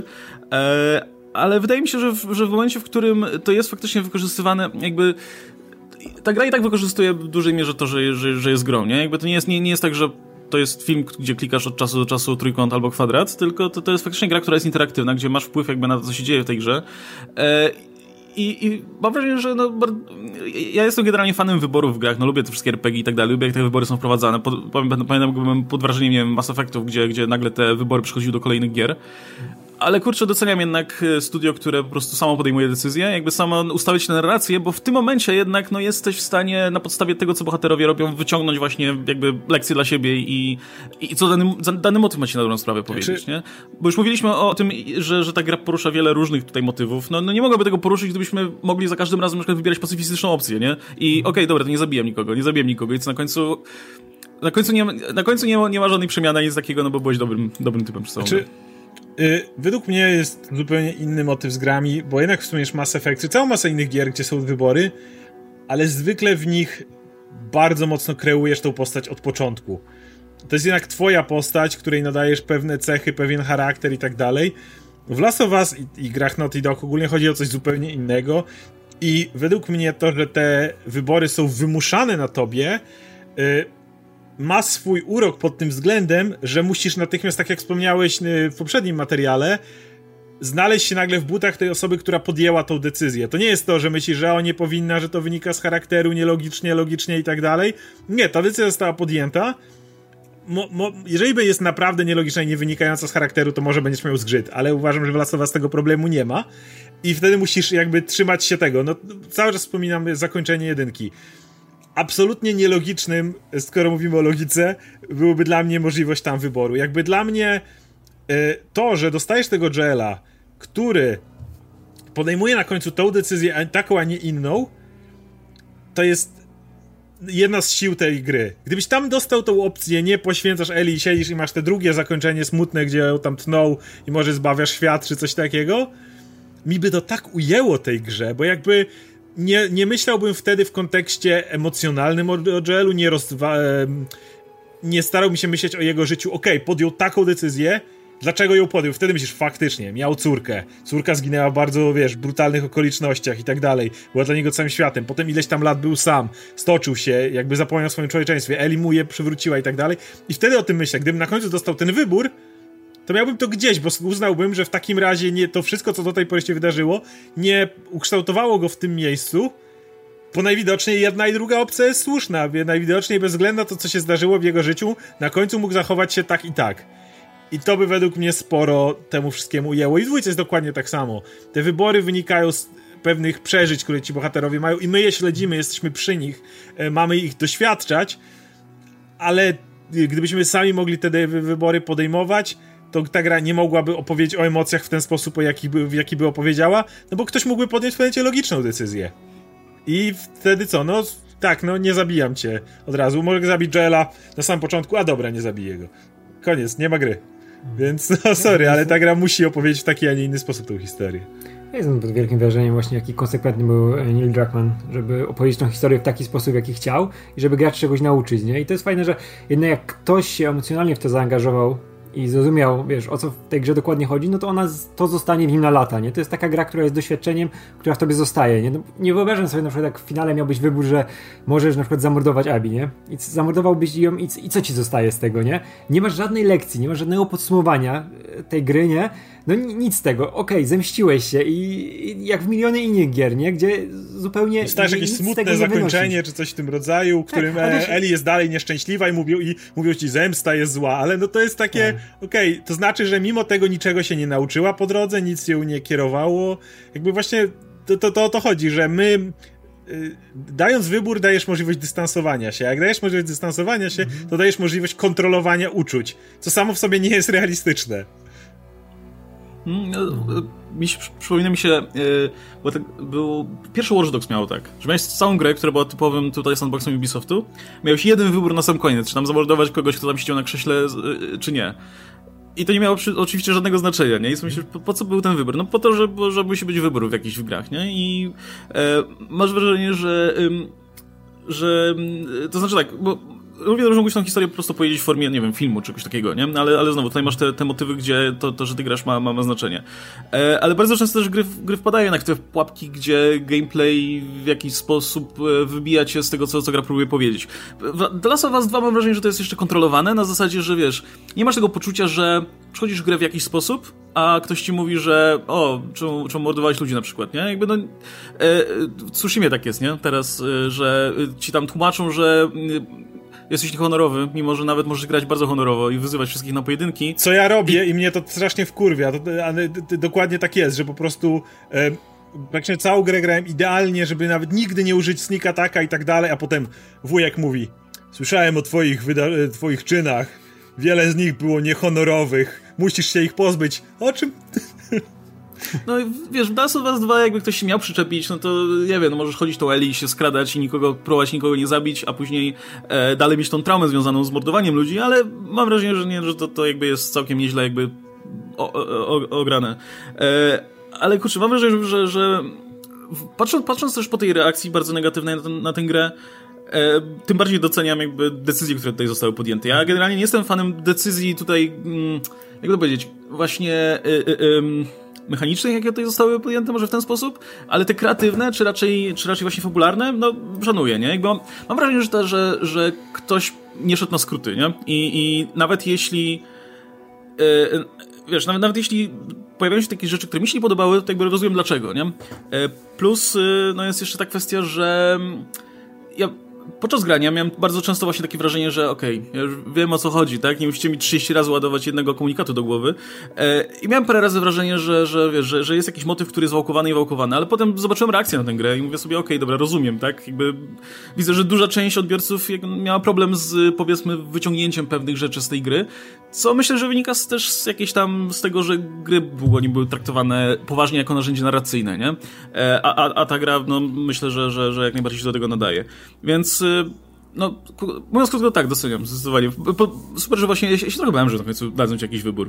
E, ale wydaje mi się, że w, że w momencie, w którym to jest faktycznie wykorzystywane, jakby ta gra i tak wykorzystuje w dużej mierze to, że, że, że jest grą, nie? Jakby to nie jest, nie, nie jest tak, że to jest film, gdzie klikasz od czasu do czasu trójkąt albo kwadrat, tylko to, to jest faktycznie gra, która jest interaktywna, gdzie masz wpływ jakby na to, co się dzieje w tej grze. E, I, I mam wrażenie, że no, ja jestem generalnie fanem wyborów w grach, no lubię te wszystkie er pe gie i tak dalej, lubię jak te wybory są wprowadzane. Pod, pamiętam, pamiętam byłem pod wrażeniem, nie wiem, Mass Effectów, gdzie, gdzie nagle te wybory przychodziły do kolejnych gier. Ale kurczę, doceniam jednak studio, które po prostu samo podejmuje decyzje, jakby samo ustawić narrację, bo w tym momencie jednak no, jesteś w stanie na podstawie tego, co bohaterowie robią, wyciągnąć właśnie jakby lekcje dla siebie i, i co dany, dany motyw ma ci na dobrą sprawę powiedzieć, znaczy... nie? Bo już mówiliśmy o tym, że, że ta gra porusza wiele różnych tutaj motywów. No, no nie mogłaby tego poruszyć, gdybyśmy mogli za każdym razem na przykład wybierać pacyfistyczną opcję, nie? I okej, okay, dobra, to nie zabijam nikogo, nie zabijam nikogo i co na końcu... Na końcu nie, na końcu nie ma, nie ma żadnej przemiany, nic takiego, no bo byłeś dobrym, dobrym typem przy znaczy... Yy, według mnie jest zupełnie inny motyw z grami, bo jednak wspomniesz Mass Effect, czy całą masę innych gier, gdzie są wybory, ale zwykle w nich bardzo mocno kreujesz tą postać od początku. To jest jednak twoja postać, której nadajesz pewne cechy, pewien charakter i tak dalej. W Last of Us i, i grach Naughty Dog ogólnie chodzi o coś zupełnie innego i według mnie to, że te wybory są wymuszane na tobie, yy, ma swój urok pod tym względem, że musisz natychmiast, tak jak wspomniałeś w poprzednim materiale, znaleźć się nagle w butach tej osoby, która podjęła tą decyzję. To nie jest to, że myślisz, że o, nie powinna, że to wynika z charakteru, nielogicznie, logicznie i tak dalej. Nie, ta decyzja została podjęta. Mo, mo, jeżeli jest naprawdę nielogiczna i nie wynikająca z charakteru, to może będziesz miał zgrzyt, ale uważam, że w Last of Us tego problemu nie ma i wtedy musisz jakby trzymać się tego. No, cały czas wspominam zakończenie jedynki. Absolutnie nielogicznym, skoro mówimy o logice, byłoby dla mnie możliwość tam wyboru. Jakby dla mnie y, to, że dostajesz tego Joela, który podejmuje na końcu tą decyzję, a taką, a nie inną, to jest jedna z sił tej gry. Gdybyś tam dostał tą opcję, nie poświęcasz Eli, siedzisz i masz te drugie zakończenie smutne, gdzie ją tam tną i może zbawiasz świat, czy coś takiego, mi by to tak ujęło tej grze, bo jakby Nie, nie myślałbym wtedy w kontekście emocjonalnym o, o Joelu, nie, rozwa- nie starałbym się myśleć o jego życiu. Okej, okay, podjął taką decyzję, dlaczego ją podjął? Wtedy myślisz, faktycznie, miał córkę. Córka zginęła w bardzo, wiesz, brutalnych okolicznościach i tak dalej. Była dla niego całym światem. Potem ileś tam lat był sam, stoczył się, jakby zapomniał o swoim człowieczeństwie. Eli mu je przywróciła i tak dalej. I wtedy o tym myślę. Gdybym na końcu dostał ten wybór, to miałbym to gdzieś, bo uznałbym, że w takim razie nie, to wszystko, co do tej pory się wydarzyło, nie ukształtowało go w tym miejscu, bo najwidoczniej jedna i druga opcja jest słuszna. Najwidoczniej bez względu na to, co się zdarzyło w jego życiu, na końcu mógł zachować się tak i tak. I to by według mnie sporo temu wszystkiemu ujęło. I w dwójce jest dokładnie tak samo. Te wybory wynikają z pewnych przeżyć, które ci bohaterowie mają i my je śledzimy, jesteśmy przy nich, mamy ich doświadczać, ale gdybyśmy sami mogli te wybory podejmować, to ta gra nie mogłaby opowiedzieć o emocjach w ten sposób, o jaki by, w jaki by opowiedziała, no bo ktoś mógłby podjąć w pewnym momencie logiczną decyzję. I wtedy co? No tak, no nie zabijam cię od razu. Mogę zabić Joela na samym początku, a dobra, nie zabiję go. Koniec, nie ma gry. Więc no sorry, ale ta gra musi opowiedzieć w taki, a nie inny sposób tą historię. Ja jestem pod wielkim wrażeniem właśnie, jaki konsekwentny był Neil Druckmann, żeby opowiedzieć tą historię w taki sposób, jaki chciał i żeby gracz czegoś nauczyć, nie? I to jest fajne, że jednak jak ktoś się emocjonalnie w to zaangażował i zrozumiał, wiesz, o co w tej grze dokładnie chodzi, no to ona, to zostanie w nim na lata, nie? To jest taka gra, która jest doświadczeniem, która w tobie zostaje, nie? No, nie wyobrażam sobie na przykład, jak w finale miałbyś wybór, że możesz na przykład zamordować Abby, nie? I zamordowałbyś ją i, i co ci zostaje z tego, nie? Nie masz żadnej lekcji, nie masz żadnego podsumowania tej gry, nie? No nic z tego, okej, okay, zemściłeś się i, i jak w miliony innych gier, nie? Gdzie zupełnie... Dostajesz jakieś smutne zakończenie, czy coś w tym rodzaju, w którym tak, wiesz, Eli jest dalej nieszczęśliwa i mówią, i mówią ci, zemsta jest zła, ale no to jest takie, tak. Okej, okay, to znaczy, że mimo tego niczego się nie nauczyła po drodze, nic ją nie kierowało, jakby właśnie to, to, to o to chodzi, że my... dając wybór, dajesz możliwość dystansowania się. Jak dajesz możliwość dystansowania się, mm-hmm. to dajesz możliwość kontrolowania uczuć, co samo w sobie nie jest realistyczne. Mi się, przypomina mi się, bo tak był, pierwszy Watch Dogs miało tak, że miałeś całą grę, która była typowym tutaj sandboxem Ubisoftu, miałeś jeden wybór na sam koniec, czy tam zamordować kogoś, kto tam siedział na krześle, czy nie. I to nie miało przy, oczywiście żadnego znaczenia, nie? I sobie myślisz, po, po co był ten wybór? No po to, że, że musi być wybór w jakichś grach, nie? I e, masz wrażenie, że, ym, że to znaczy tak, bo równie dobrze mógłbyś tą historię po prostu powiedzieć w formie, nie wiem, filmu czy czegoś takiego, nie? Ale, ale znowu, tutaj masz te, te motywy, gdzie to, to, że ty grasz ma, ma, ma znaczenie. E, ale bardzo często też gry, gry wpadają na te pułapki, gdzie gameplay w jakiś sposób wybija cię z tego, co, co gra próbuje powiedzieć. W The Last of Us dwa mam wrażenie, że to jest jeszcze kontrolowane, na zasadzie, że wiesz, nie masz tego poczucia, że przychodzisz w grę w jakiś sposób, a ktoś ci mówi, że o, czemu, czemu mordowałeś ludzi na przykład, nie? Jakby no... E, w Tsushimie tak jest, nie? Teraz, e, że ci tam tłumaczą, że... E, jesteś niehonorowy, mimo że nawet możesz grać bardzo honorowo i wyzywać wszystkich na pojedynki. Co ja robię i, i mnie to strasznie wkurwia, to, ale dokładnie tak jest, że po prostu e, praktycznie całą grę grałem idealnie, żeby nawet nigdy nie użyć sneak attacka i tak dalej, a potem wujek mówi: słyszałem o twoich, wyda- twoich czynach, wiele z nich było niehonorowych, musisz się ich pozbyć. O czym... No i wiesz, w Last of Us dwa jakby ktoś się miał przyczepić, no to nie wiem, no możesz chodzić tą Eli, się skradać i nikogo, próbować nikogo nie zabić, a później e, dalej mieć tą traumę związaną z mordowaniem ludzi, ale mam wrażenie, że nie, że to, to jakby jest całkiem nieźle jakby o, o, o, ograne. E, ale kurczę, mam wrażenie, że, że patrząc, patrząc też po tej reakcji bardzo negatywnej na, ten, na tę grę, e, tym bardziej doceniam jakby decyzje, które tutaj zostały podjęte. Ja generalnie nie jestem fanem decyzji tutaj, mm, jak to powiedzieć, właśnie... Y, y, y, mechanicznych, jakie tutaj zostały podjęte, może w ten sposób, ale te kreatywne, czy raczej, czy raczej właśnie fabularne, no szanuję, nie? Jakby mam, mam wrażenie, że, to, że, że ktoś nie szedł na skróty, nie? I, i nawet jeśli yy, wiesz, nawet, nawet jeśli pojawiają się takie rzeczy, które mi się nie podobały, to jakby rozumiem dlaczego, nie? Yy, plus, yy, no jest jeszcze ta kwestia, że ja podczas grania miałem bardzo często właśnie takie wrażenie, że okej, okay, ja już wiem o co chodzi, tak? Nie musicie mi trzydzieści razy ładować jednego komunikatu do głowy. E, I miałem parę razy wrażenie, że, że, wiesz, że, że jest jakiś motyw, który jest wałkowany i wałkowany, ale potem zobaczyłem reakcję na tę grę i mówię sobie, okej, okay, dobra, rozumiem, tak? Jakby widzę, że duża część odbiorców miała problem z, powiedzmy, wyciągnięciem pewnych rzeczy z tej gry, co myślę, że wynika z, też z jakiejś tam, z tego, że gry długo nie były traktowane poważnie jako narzędzie narracyjne, nie? E, a, a, a ta gra, no myślę, że, że, że jak najbardziej się do tego nadaje. Więc no, mówiąc krótko, tak, doceniam, zdecydowanie. Super, że właśnie, ja się, ja się trochę bałem, że na końcu dadzą ci jakiś wybór.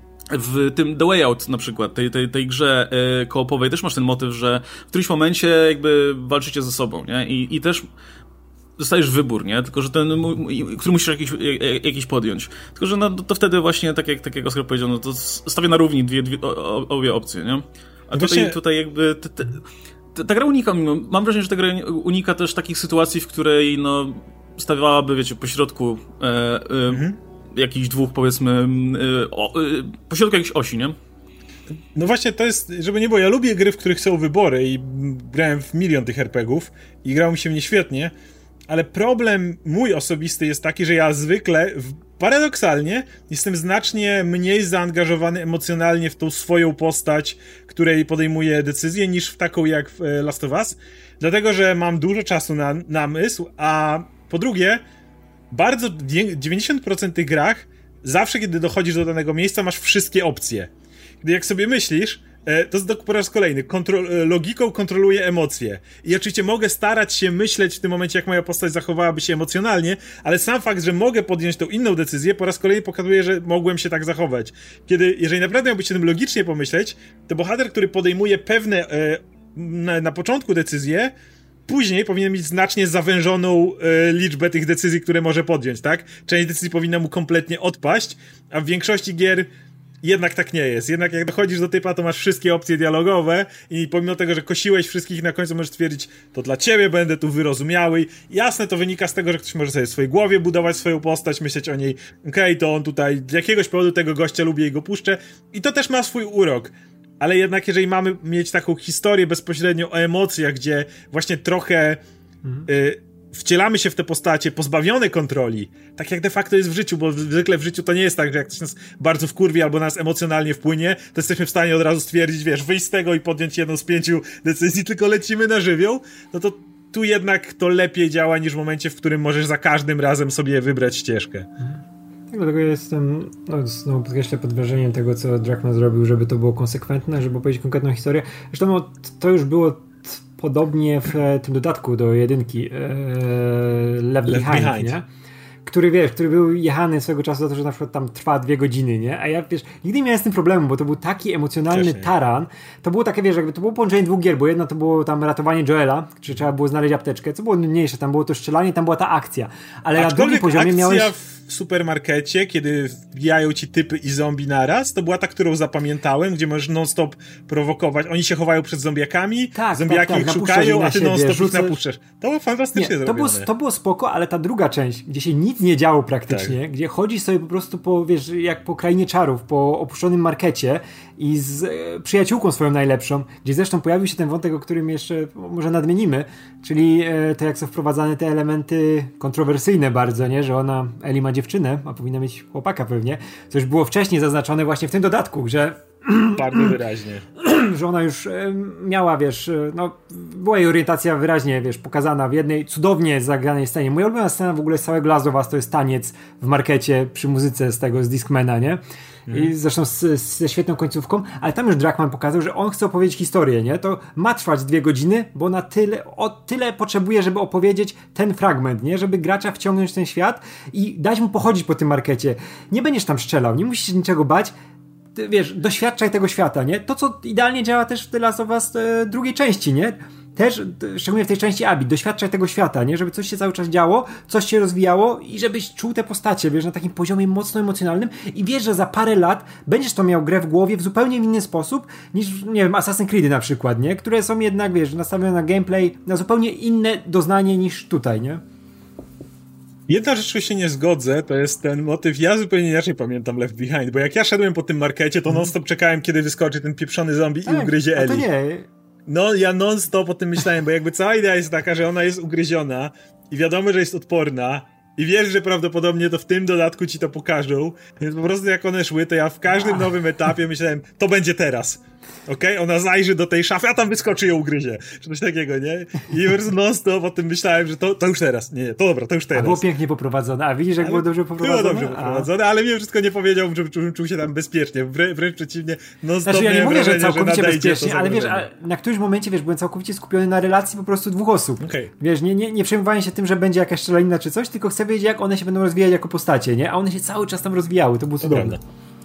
W tym The Way Out na przykład, tej, tej, tej grze y, koopowej też masz ten motyw, że w którymś momencie jakby walczycie ze sobą, nie? I, i też dostajesz wybór, nie? Tylko, że ten, który musisz jakiś, jakiś podjąć. Tylko, że no, to wtedy właśnie, tak jak, tak jak Oskar powiedział, no to stawię na równi dwie, dwie, o, obie opcje, nie? A tutaj, właśnie... tutaj jakby... Te, te, ta gra unika, mam wrażenie, że ta gra unika też takich sytuacji, w której no stawiałaby, wiecie, pośrodku e, e, mhm. jakichś dwóch, powiedzmy, e, o, e, pośrodku jakiejś osi, nie? No właśnie, to jest, żeby nie było, ja lubię gry, w których są wybory i grałem w milion tych er pe gów i grało mi się mnie świetnie, ale problem mój osobisty jest taki, że ja zwykle, paradoksalnie, jestem znacznie mniej zaangażowany emocjonalnie w tą swoją postać, której podejmuję decyzję, niż w taką jak w Last of Us, dlatego, że mam dużo czasu na namysł, a po drugie, bardzo dziewięćdziesiąt procent tych grach, zawsze kiedy dochodzisz do danego miejsca, masz wszystkie opcje. Gdy jak sobie myślisz, to jest po raz kolejny, kontrol, logiką kontroluję emocje. I oczywiście mogę starać się myśleć w tym momencie, jak moja postać zachowałaby się emocjonalnie, ale sam fakt, że mogę podjąć tą inną decyzję, po raz kolejny pokazuje, że mogłem się tak zachować. Kiedy, jeżeli naprawdę miałby się tym logicznie pomyśleć, to bohater, który podejmuje pewne e, na, na początku decyzje, później powinien mieć znacznie zawężoną e, liczbę tych decyzji, które może podjąć, tak? Część decyzji powinna mu kompletnie odpaść, a w większości gier jednak tak nie jest. Jednak jak dochodzisz do typa, to masz wszystkie opcje dialogowe i pomimo tego, że kosiłeś wszystkich, na końcu możesz stwierdzić, to dla ciebie będę tu wyrozumiały. Jasne, to wynika z tego, że ktoś może sobie w swojej głowie budować swoją postać, myśleć o niej, okej, okay, to on tutaj z jakiegoś powodu tego gościa lubię i go puszczę. I to też ma swój urok. Ale jednak jeżeli mamy mieć taką historię bezpośrednio o emocjach, gdzie właśnie trochę mhm. y, wcielamy się w te postacie pozbawione kontroli, tak jak de facto jest w życiu, bo zwykle w życiu to nie jest tak, że jak ktoś nas bardzo wkurwi albo nas emocjonalnie wpłynie, to jesteśmy w stanie od razu stwierdzić, wiesz, wyjść z tego i podjąć jedną z pięciu decyzji, tylko lecimy na żywioł, no to tu jednak to lepiej działa niż w momencie, w którym możesz za każdym razem sobie wybrać ścieżkę. Tak, dlatego jestem, no, znowu podkreślę, pod wrażeniem tego, co Druckmann zrobił, żeby to było konsekwentne, żeby opowiedzieć konkretną historię. Zresztą to już było podobnie w tym dodatku do jedynki e, Left, Left Behind, Behind, nie? Który, wiesz, który był jechany swego czasu za to, że na przykład tam trwa dwie godziny, nie? A ja, wiesz, nigdy nie miałem z tym problemu, bo to był taki emocjonalny taran. To było takie, wiesz, jakby to było połączenie dwóch gier, bo jedna to było tam ratowanie Joela, czy trzeba było znaleźć apteczkę, co było mniejsze, tam było to strzelanie, tam była ta akcja. Ale na drugim poziomie miałeś... w supermarkecie, kiedy wbijają ci typy i zombie naraz, to była ta, którą zapamiętałem, gdzie możesz non-stop prowokować. Oni się chowają przed zombiakami, tak, zombiaki tak, tak, ich szukają, a ty non-stop ich napuszczasz. To było fantastycznie nie, zrobione. To było, to było spoko, ale ta druga część, gdzie się nic nic nie działo praktycznie, tak. gdzie chodzi sobie po prostu po, wiesz, jak po krainie czarów, po opuszczonym markecie i z e, przyjaciółką swoją najlepszą, gdzie zresztą pojawił się ten wątek, o którym jeszcze może nadmienimy, czyli e, to jak są wprowadzane te elementy kontrowersyjne bardzo, nie, że ona, Ellie ma dziewczynę, a powinna mieć chłopaka pewnie, co już było wcześniej zaznaczone właśnie w tym dodatku, że bardzo wyraźnie. że ona już e, miała, wiesz, e, no, była jej orientacja wyraźnie, wiesz, pokazana w jednej cudownie zagranej scenie. Moja ulubiona scena w ogóle z całego Last of Us to jest taniec w markecie przy muzyce z tego, z Discmana, nie? I zresztą z, ze świetną końcówką, ale tam już Druckmann pokazał, że on chce opowiedzieć historię, nie? To ma trwać dwie godziny, bo na tyle, o tyle potrzebuje, żeby opowiedzieć ten fragment, nie? Żeby gracza wciągnąć w ten świat i dać mu pochodzić po tym markecie. Nie będziesz tam strzelał, nie musisz się niczego bać, wiesz, doświadczaj tego świata, nie? To, co idealnie działa też w The Last of Us e, drugiej części, nie? Też, szczególnie w tej części Abby, doświadczaj tego świata, nie? Żeby coś się cały czas działo, coś się rozwijało i żebyś czuł te postacie, wiesz, na takim poziomie mocno emocjonalnym i wiesz, że za parę lat będziesz to miał grę w głowie w zupełnie inny sposób niż, nie wiem, Assassin's Creed na przykład, nie? Które są jednak, wiesz, nastawione na gameplay, na zupełnie inne doznanie niż tutaj, nie? Jedna rzecz, się nie zgodzę, to jest ten motyw, ja zupełnie inaczej pamiętam Left Behind, bo jak ja szedłem po tym markecie, to non-stop czekałem, kiedy wyskoczy ten pieprzony zombie tak, i ugryzie Ellie. A to nie. No, ja non-stop o tym myślałem, bo jakby cała idea jest taka, że ona jest ugryziona i wiadomo, że jest odporna i wiesz, że prawdopodobnie to w tym dodatku ci to pokażą, więc po prostu jak one szły, to ja w każdym nowym etapie myślałem, to będzie teraz. Okej, okay? Ona zajrzy do tej szafy, a tam wyskoczy i ją ugryzie. Czy coś takiego, nie? I po prostu non-stop o tym myślałem, że to, to już teraz. Nie, nie, to dobra, to już teraz. A było pięknie poprowadzone. A widzisz, jak ale było dobrze poprowadzone? Było dobrze poprowadzone, a... ale mimo wszystko nie powiedział, że czuł, czuł się tam bezpiecznie. Wrę, wręcz przeciwnie, non-stop znaczy, ja nie mówię, że całkowicie że bezpiecznie, ale wiesz, a na którymś momencie, wiesz, byłem całkowicie skupiony na relacji po prostu dwóch osób. Okay. Wiesz, nie, nie, nie przejmowałem się tym, że będzie jakaś strzelanina czy coś, tylko chcę wiedzieć, jak one się będą rozwijać jako postacie, nie? A one się cały czas tam rozwijały, to było cudowne.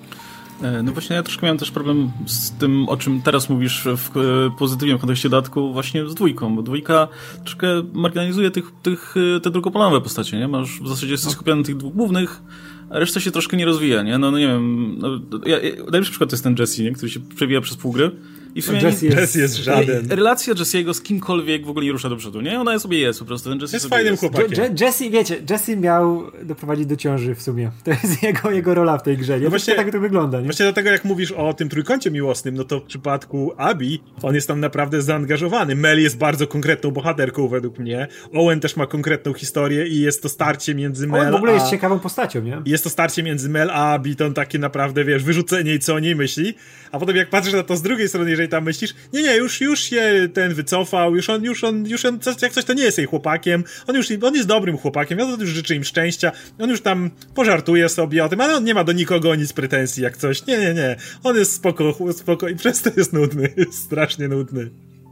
No właśnie, ja troszkę miałem też problem z tym, o czym teraz mówisz w pozytywnym kontekście dodatku, właśnie z dwójką, bo dwójka troszkę marginalizuje tych, tych, te drugoplanowe postacie, nie? Masz w zasadzie jesteś skupiony na tych dwóch głównych, a reszta się troszkę nie rozwija, nie? No, no nie wiem, no, ja, ja, najlepszy przykład to jest ten Jesse, nie? Który się przewija przez pół gry. I w sumie Jesse jest, Jesse jest żaden. Relacja Jesse'ego z kimkolwiek w ogóle nie rusza do przodu, nie? Ona sobie jest po prostu. Ten Jesse jest fajnym jest. chłopakiem. Je, Jesse, wiecie, Jesse miał doprowadzić do ciąży w sumie. To jest jego, jego rola w tej grze. Nie? No właśnie, tak to wygląda, nie? Właśnie dlatego jak mówisz o tym trójkącie miłosnym, no to w przypadku Abby on jest tam naprawdę zaangażowany. Mel jest bardzo konkretną bohaterką według mnie. Owen też ma konkretną historię i jest to starcie między Mel Owen w ogóle a... jest ciekawą postacią, nie? Jest to starcie między Mel a Abby, to takie naprawdę, wiesz, wyrzucenie i co o niej myśli. A potem jak patrzysz na to z drugiej strony, jeżeli tam myślisz, nie, nie, już, już się ten wycofał, już on, już on, już on, coś, jak coś to nie jest jej chłopakiem, on już, on jest dobrym chłopakiem, ja to już życzę im szczęścia, on już tam pożartuje sobie o tym, ale on nie ma do nikogo nic pretensji, jak coś, nie, nie, nie, on jest spoko, spoko i przez to jest nudny, jest strasznie nudny.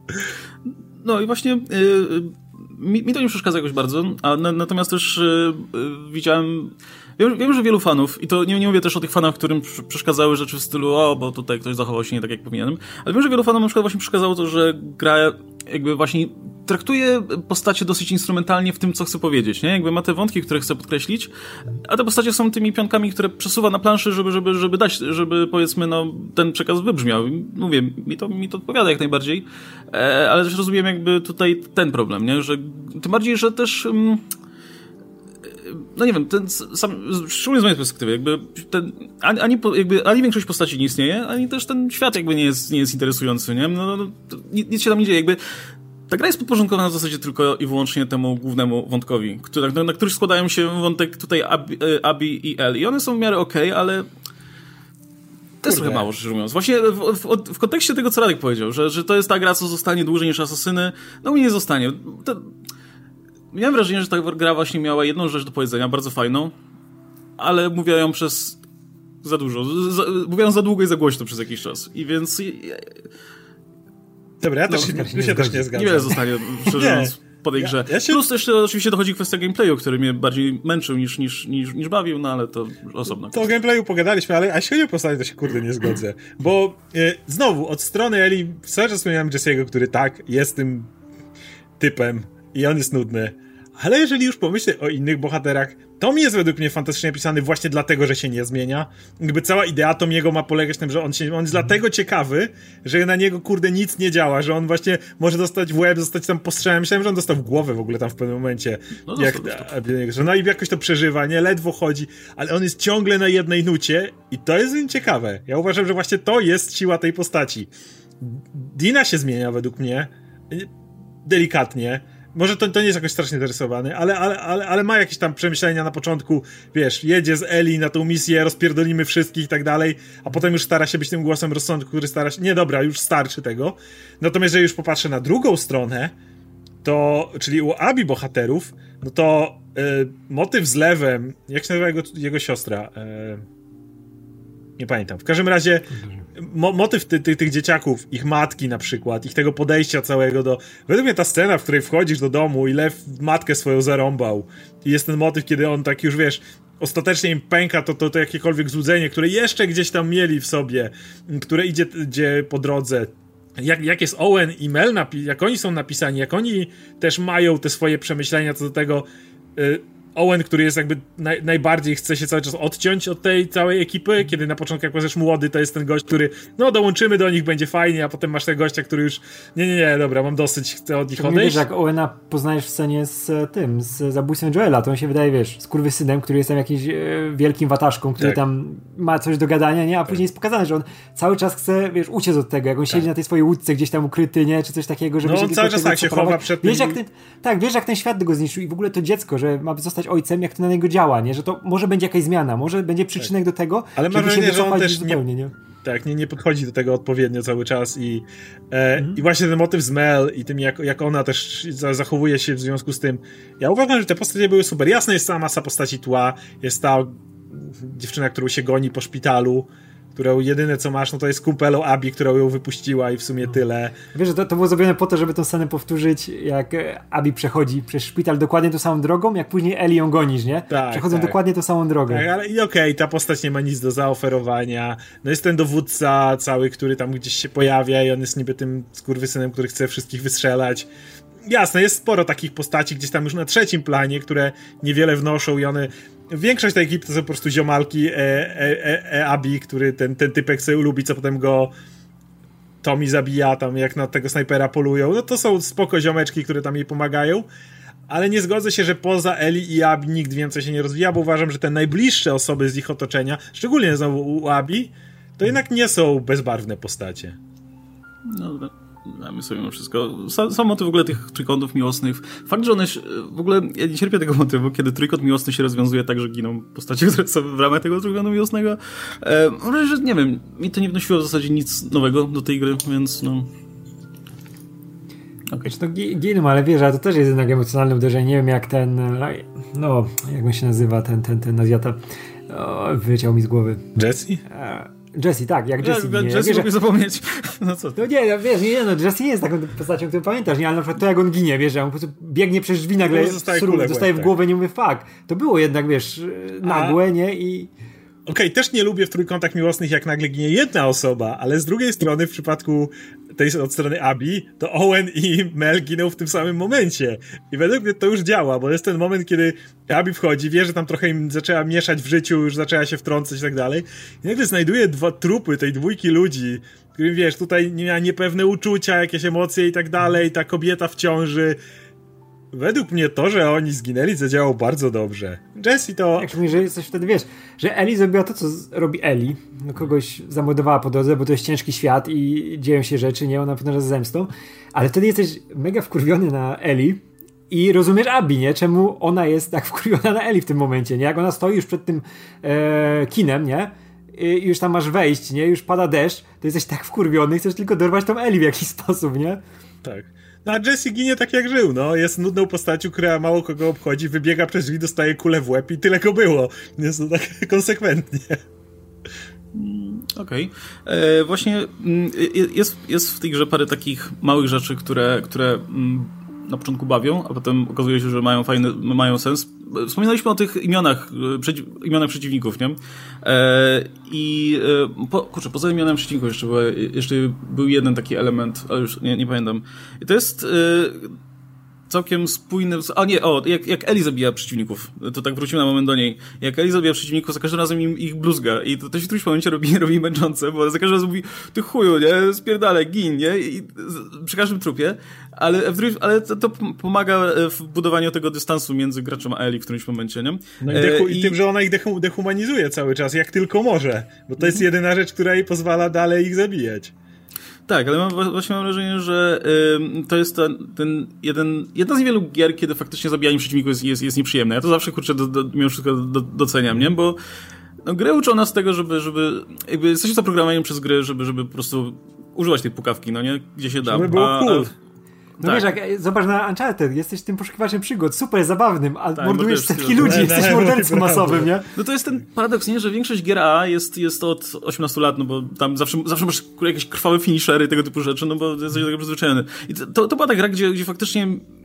No i właśnie yy, mi, mi to nie przeszkadza jakoś bardzo, a na, natomiast też yy, widziałem Wiem, wiem, że wielu fanów, i to nie, nie mówię też o tych fanach, którym przeszkadzały rzeczy w stylu o, bo tutaj ktoś zachował się nie tak, jak powinienem, ale wiem, że wielu fanom na przykład właśnie przeszkadzało to, że gra jakby właśnie traktuje postacie dosyć instrumentalnie w tym, co chce powiedzieć, nie? Jakby ma te wątki, które chce podkreślić, a te postacie są tymi pionkami, które przesuwa na planszy, żeby, żeby, żeby dać, żeby powiedzmy, no, ten przekaz wybrzmiał. I mówię, mi to, mi to odpowiada jak najbardziej, e, ale też rozumiem jakby tutaj ten problem, nie? Że tym bardziej, że też... Mm, no nie wiem, ten sam, szczególnie z mojej perspektywy, jakby ten, ani, ani, jakby, ani większość postaci nie istnieje, ani też ten świat jakby nie jest, nie jest interesujący, nie? No, no, nic, nic się tam nie dzieje, jakby ta gra jest podporządkowana w zasadzie tylko i wyłącznie temu głównemu wątkowi, który, na, na który składają się wątek tutaj Abby, Abby i Ellie. I one są w miarę okej, okay, ale to jest trochę mało, szczerze mówiąc. Właśnie w, w, w kontekście tego, co Radek powiedział, że, że to jest ta gra, co zostanie dłużej niż Asasyny, no mi nie zostanie. To, miałem wrażenie, że ta gra właśnie miała jedną rzecz do powiedzenia, bardzo fajną, ale mówiła ją przez za dużo. Za, mówiła ją za długo i za głośno przez jakiś czas. I więc... Dobra, ja też, no, się, się też nie zgadzam. Niewiele zostanie, szczerze mówiąc, po tej ja, grze. Ja się... Plus jeszcze oczywiście dochodzi kwestia gameplayu, który mnie bardziej męczył niż, niż, niż, niż bawił, no ale to osobno. To o gameplayu pogadaliśmy, ale a jeśli chodzi o postacie, to się kurde nie zgodzę. Bo e, znowu, od strony Ellie cały czas wspomniałem Jesse'ego, który tak, jest tym typem i on jest nudny. Ale jeżeli już pomyślę o innych bohaterach, Tom jest według mnie fantastycznie napisany właśnie dlatego, że się nie zmienia. Jakby cała idea Tomiego ma polegać na tym, że on, się, on jest dlatego ciekawy, że na niego, kurde, nic nie działa, że on właśnie może dostać w łeb, dostać tam postrzałem. Myślałem, że on dostał w głowę w ogóle tam w pewnym momencie. No, jak, dostał, dostał. No i jakoś to przeżywa, nie? Ledwo chodzi, ale on jest ciągle na jednej nucie i to jest ciekawe. Ja uważam, że właśnie to jest siła tej postaci. Dina się zmienia według mnie delikatnie. Może to, to nie jest jakoś strasznie zarysowany, ale, ale, ale, ale ma jakieś tam przemyślenia na początku, wiesz, jedzie z Eli na tą misję, rozpierdolimy wszystkich i tak dalej, a potem już stara się być tym głosem rozsądku, który stara się, nie dobra, już starczy tego. Natomiast jeżeli już popatrzę na drugą stronę, to, czyli u Abi bohaterów, no to y, motyw z Lewem, jak się nazywa jego, jego siostra? Y, nie pamiętam. W każdym razie mo- motyw ty, ty, tych dzieciaków, ich matki na przykład, ich tego podejścia całego do... Według mnie ta scena, w której wchodzisz do domu i Lew matkę swoją zarąbał i jest ten motyw, kiedy on tak już, wiesz, ostatecznie im pęka to, to, to jakiekolwiek złudzenie, które jeszcze gdzieś tam mieli w sobie, które idzie, idzie po drodze. Jak, jak jest Owen i Mel, napi- jak oni są napisani, jak oni też mają te swoje przemyślenia co do tego... Y- Owen, który jest jakby naj, najbardziej chce się cały czas odciąć od tej całej ekipy, kiedy na początku jak jesteś młody, to jest ten gość, który no dołączymy do nich, będzie fajnie, a potem masz tego gościa, który już nie, nie, nie, dobra, mam dosyć, chcę od nich to odejść. Wiesz, jak Owena poznajesz w scenie z tym, z zabójstwem Joela, to on się wydaje, wiesz, skurwysynem, który jest tam jakimś e, wielkim wataszką, który tak. tam ma coś do gadania, nie? A później tak. jest pokazane, że on cały czas chce, wiesz, uciec od tego, jak on tak. siedzi na tej swojej łódce gdzieś tam ukryty, nie? Czy coś takiego, żeby no, się on cały czas tak się chowa przed wiesz, tym... jak ten, tak, wiesz, jak ten świat go zniszczył i w ogóle to dziecko, że ma zostać ojcem, jak to na niego działa, nie? Że to może będzie jakaś zmiana, może będzie przyczynek tak. do tego, ale żeby wrażenie, się że on też zupełnie, nie? nie... Tak, nie, nie podchodzi do tego odpowiednio cały czas i, e, mm. i właśnie ten motyw z Mel i tym, jak, jak ona też zachowuje się w związku z tym. Ja uważam, że te postacie były super. Jasne jest sama masa postaci tła, jest ta dziewczyna, którą się goni po szpitalu, którą jedyne co masz, no to jest kumpelą Abi, którą ją wypuściła i w sumie tyle. Wiesz, że to, to było zrobione po to, żeby tę scenę powtórzyć, jak Abi przechodzi przez szpital dokładnie tą samą drogą, jak później Eli ją gonisz, nie? Tak, Przechodzą tak. dokładnie tą samą drogę. Tak, ale i okej, okay, ta postać nie ma nic do zaoferowania. No jest ten dowódca cały, który tam gdzieś się pojawia i on jest niby tym skurwysynem, który chce wszystkich wystrzelać. Jasne, jest sporo takich postaci gdzieś tam już na trzecim planie, które niewiele wnoszą i one... Większość tej ekipy to są po prostu ziomalki e, e, e, e, Abi, który ten, ten typek sobie lubi, co potem go Tommy zabija, tam jak na tego snajpera polują. No to są spoko ziomeczki, które tam jej pomagają, ale nie zgodzę się, że poza Eli i Abi nikt więcej się nie rozwija, bo uważam, że te najbliższe osoby z ich otoczenia, szczególnie znowu u Abi, to jednak nie są bezbarwne postacie. No, mamy sobie mimo wszystko. Sam, sam motyw w ogóle tych trójkątów miłosnych. Fakt, że one się, w ogóle ja nie cierpię tego motywu, kiedy trójkąt miłosny się rozwiązuje tak, że giną postacie, które są w ramach tego trójkątu miłosnego. E, może, że nie wiem, mi to nie wnosiło w zasadzie nic nowego do tej gry, więc no... Okay. To giną, ale wiesz, ale to też jest jednak emocjonalne uderzenie. Nie wiem jak ten, no, jak on się nazywa, ten, ten, ten Azjata. O, wyciął mi z głowy. Jesse? Jesse, tak, jak Jesse ja, ginie. Jesse mogę zapomnieć. No co ty? No nie, no, wiesz, nie, no, Jesse nie jest taką postacią, którą pamiętasz, nie, ale na przykład to jak on ginie, wiesz, że on po prostu biegnie przez drzwi, nagle no, zostaje, srób, dostaje w tak. głowę, nie mówię, fuck. To było jednak, wiesz, nagłe, A... nie, i... Okej, okay, też nie lubię w trójkątach miłosnych, jak nagle ginie jedna osoba, ale z drugiej strony w przypadku tej od strony Abi, to Owen i Mel giną w tym samym momencie. I według mnie to już działa, bo jest ten moment, kiedy Abi wchodzi, wie, że tam trochę im zaczęła mieszać w życiu, już zaczęła się wtrącać i tak dalej. I nagle znajduje dwa trupy tej dwójki ludzi, którym, wiesz, tutaj nie miała niepewne uczucia, jakieś emocje i tak dalej, ta kobieta w ciąży. Według mnie to, że oni zginęli, zadziałało bardzo dobrze. Jesse to... Jak mówisz, że jesteś wtedy, wiesz, że Eli zrobiła to, co robi Eli. No, kogoś zamordowała po drodze, bo to jest ciężki świat i dzieją się rzeczy, nie? Ona podąża z zemstą. Ale wtedy jesteś mega wkurwiony na Eli i rozumiesz Abi, nie? Czemu ona jest tak wkurwiona na Eli w tym momencie, nie? Jak ona stoi już przed tym e, kinem, nie? I już tam masz wejść, nie? Już pada deszcz, to jesteś tak wkurwiony, chcesz tylko dorwać tą Eli w jakiś sposób, nie? Tak. No a Jesse ginie tak jak żył, no. Jest nudną postacią, która mało kogo obchodzi, wybiega przez drzwi, dostaje kulę w łeb i tyle go było. Jest to tak konsekwentnie. Okej. Okay. Właśnie jest, jest w tej grze parę takich małych rzeczy, które, które na początku bawią, a potem okazuje się, że mają fajny, mają sens. Wspominaliśmy o tych imionach, przeci, imionach przeciwników, nie? E, I e, po, kurczę, poza imionem przeciwników jeszcze, był, jeszcze był jeden taki element, ale już nie, nie pamiętam. I to jest... E, całkiem spójny... A nie, o, jak, jak Ellie zabija przeciwników, to tak wrócimy na moment do niej. Jak Ellie zabija przeciwników, za każdym razem im ich bluzga i to, to się w którymś momencie robi, robi męczące, bo za każdym razem mówi, ty chuju, nie, spierdalaj, gin, nie, I przy każdym trupie, ale, w drugim, ale to, to pomaga w budowaniu tego dystansu między graczem a Ellie w którymś momencie, nie? No i, dehu, e, i tym, że ona ich dehu, dehumanizuje cały czas, jak tylko może, bo to jest jedyna rzecz, która jej pozwala dalej ich zabijać. Tak, ale mam, właśnie mam wrażenie, że y, to jest ten, ten jeden, jedna z niewielu gier, kiedy faktycznie zabijanie przeciwników jest, jest, jest nieprzyjemne. Ja to zawsze, kurczę, do, do, mimo wszystko do, doceniam, nie? Bo no, gry uczą nas tego, żeby, żeby jakby jesteśmy zaprogramowani przez gry, żeby, żeby po prostu używać tej pukawki, no nie? Gdzie się da. Żeby było a, cool. a, No tak. wiesz, jak, zobacz na Uncharted, jesteś tym poszukiwaczem przygód, super zabawnym, a tak, mordujesz setki setki ludzi, no, jesteś no, mordercą no, masowym, nie? No to jest ten paradoks, nie? Że większość gier A jest, jest od osiemnastu lat, no bo tam zawsze, zawsze masz jakieś krwawe finishery, tego typu rzeczy, no bo jesteś do tego przyzwyczajony. I to, to, to była ta gra, gdzie, gdzie faktycznie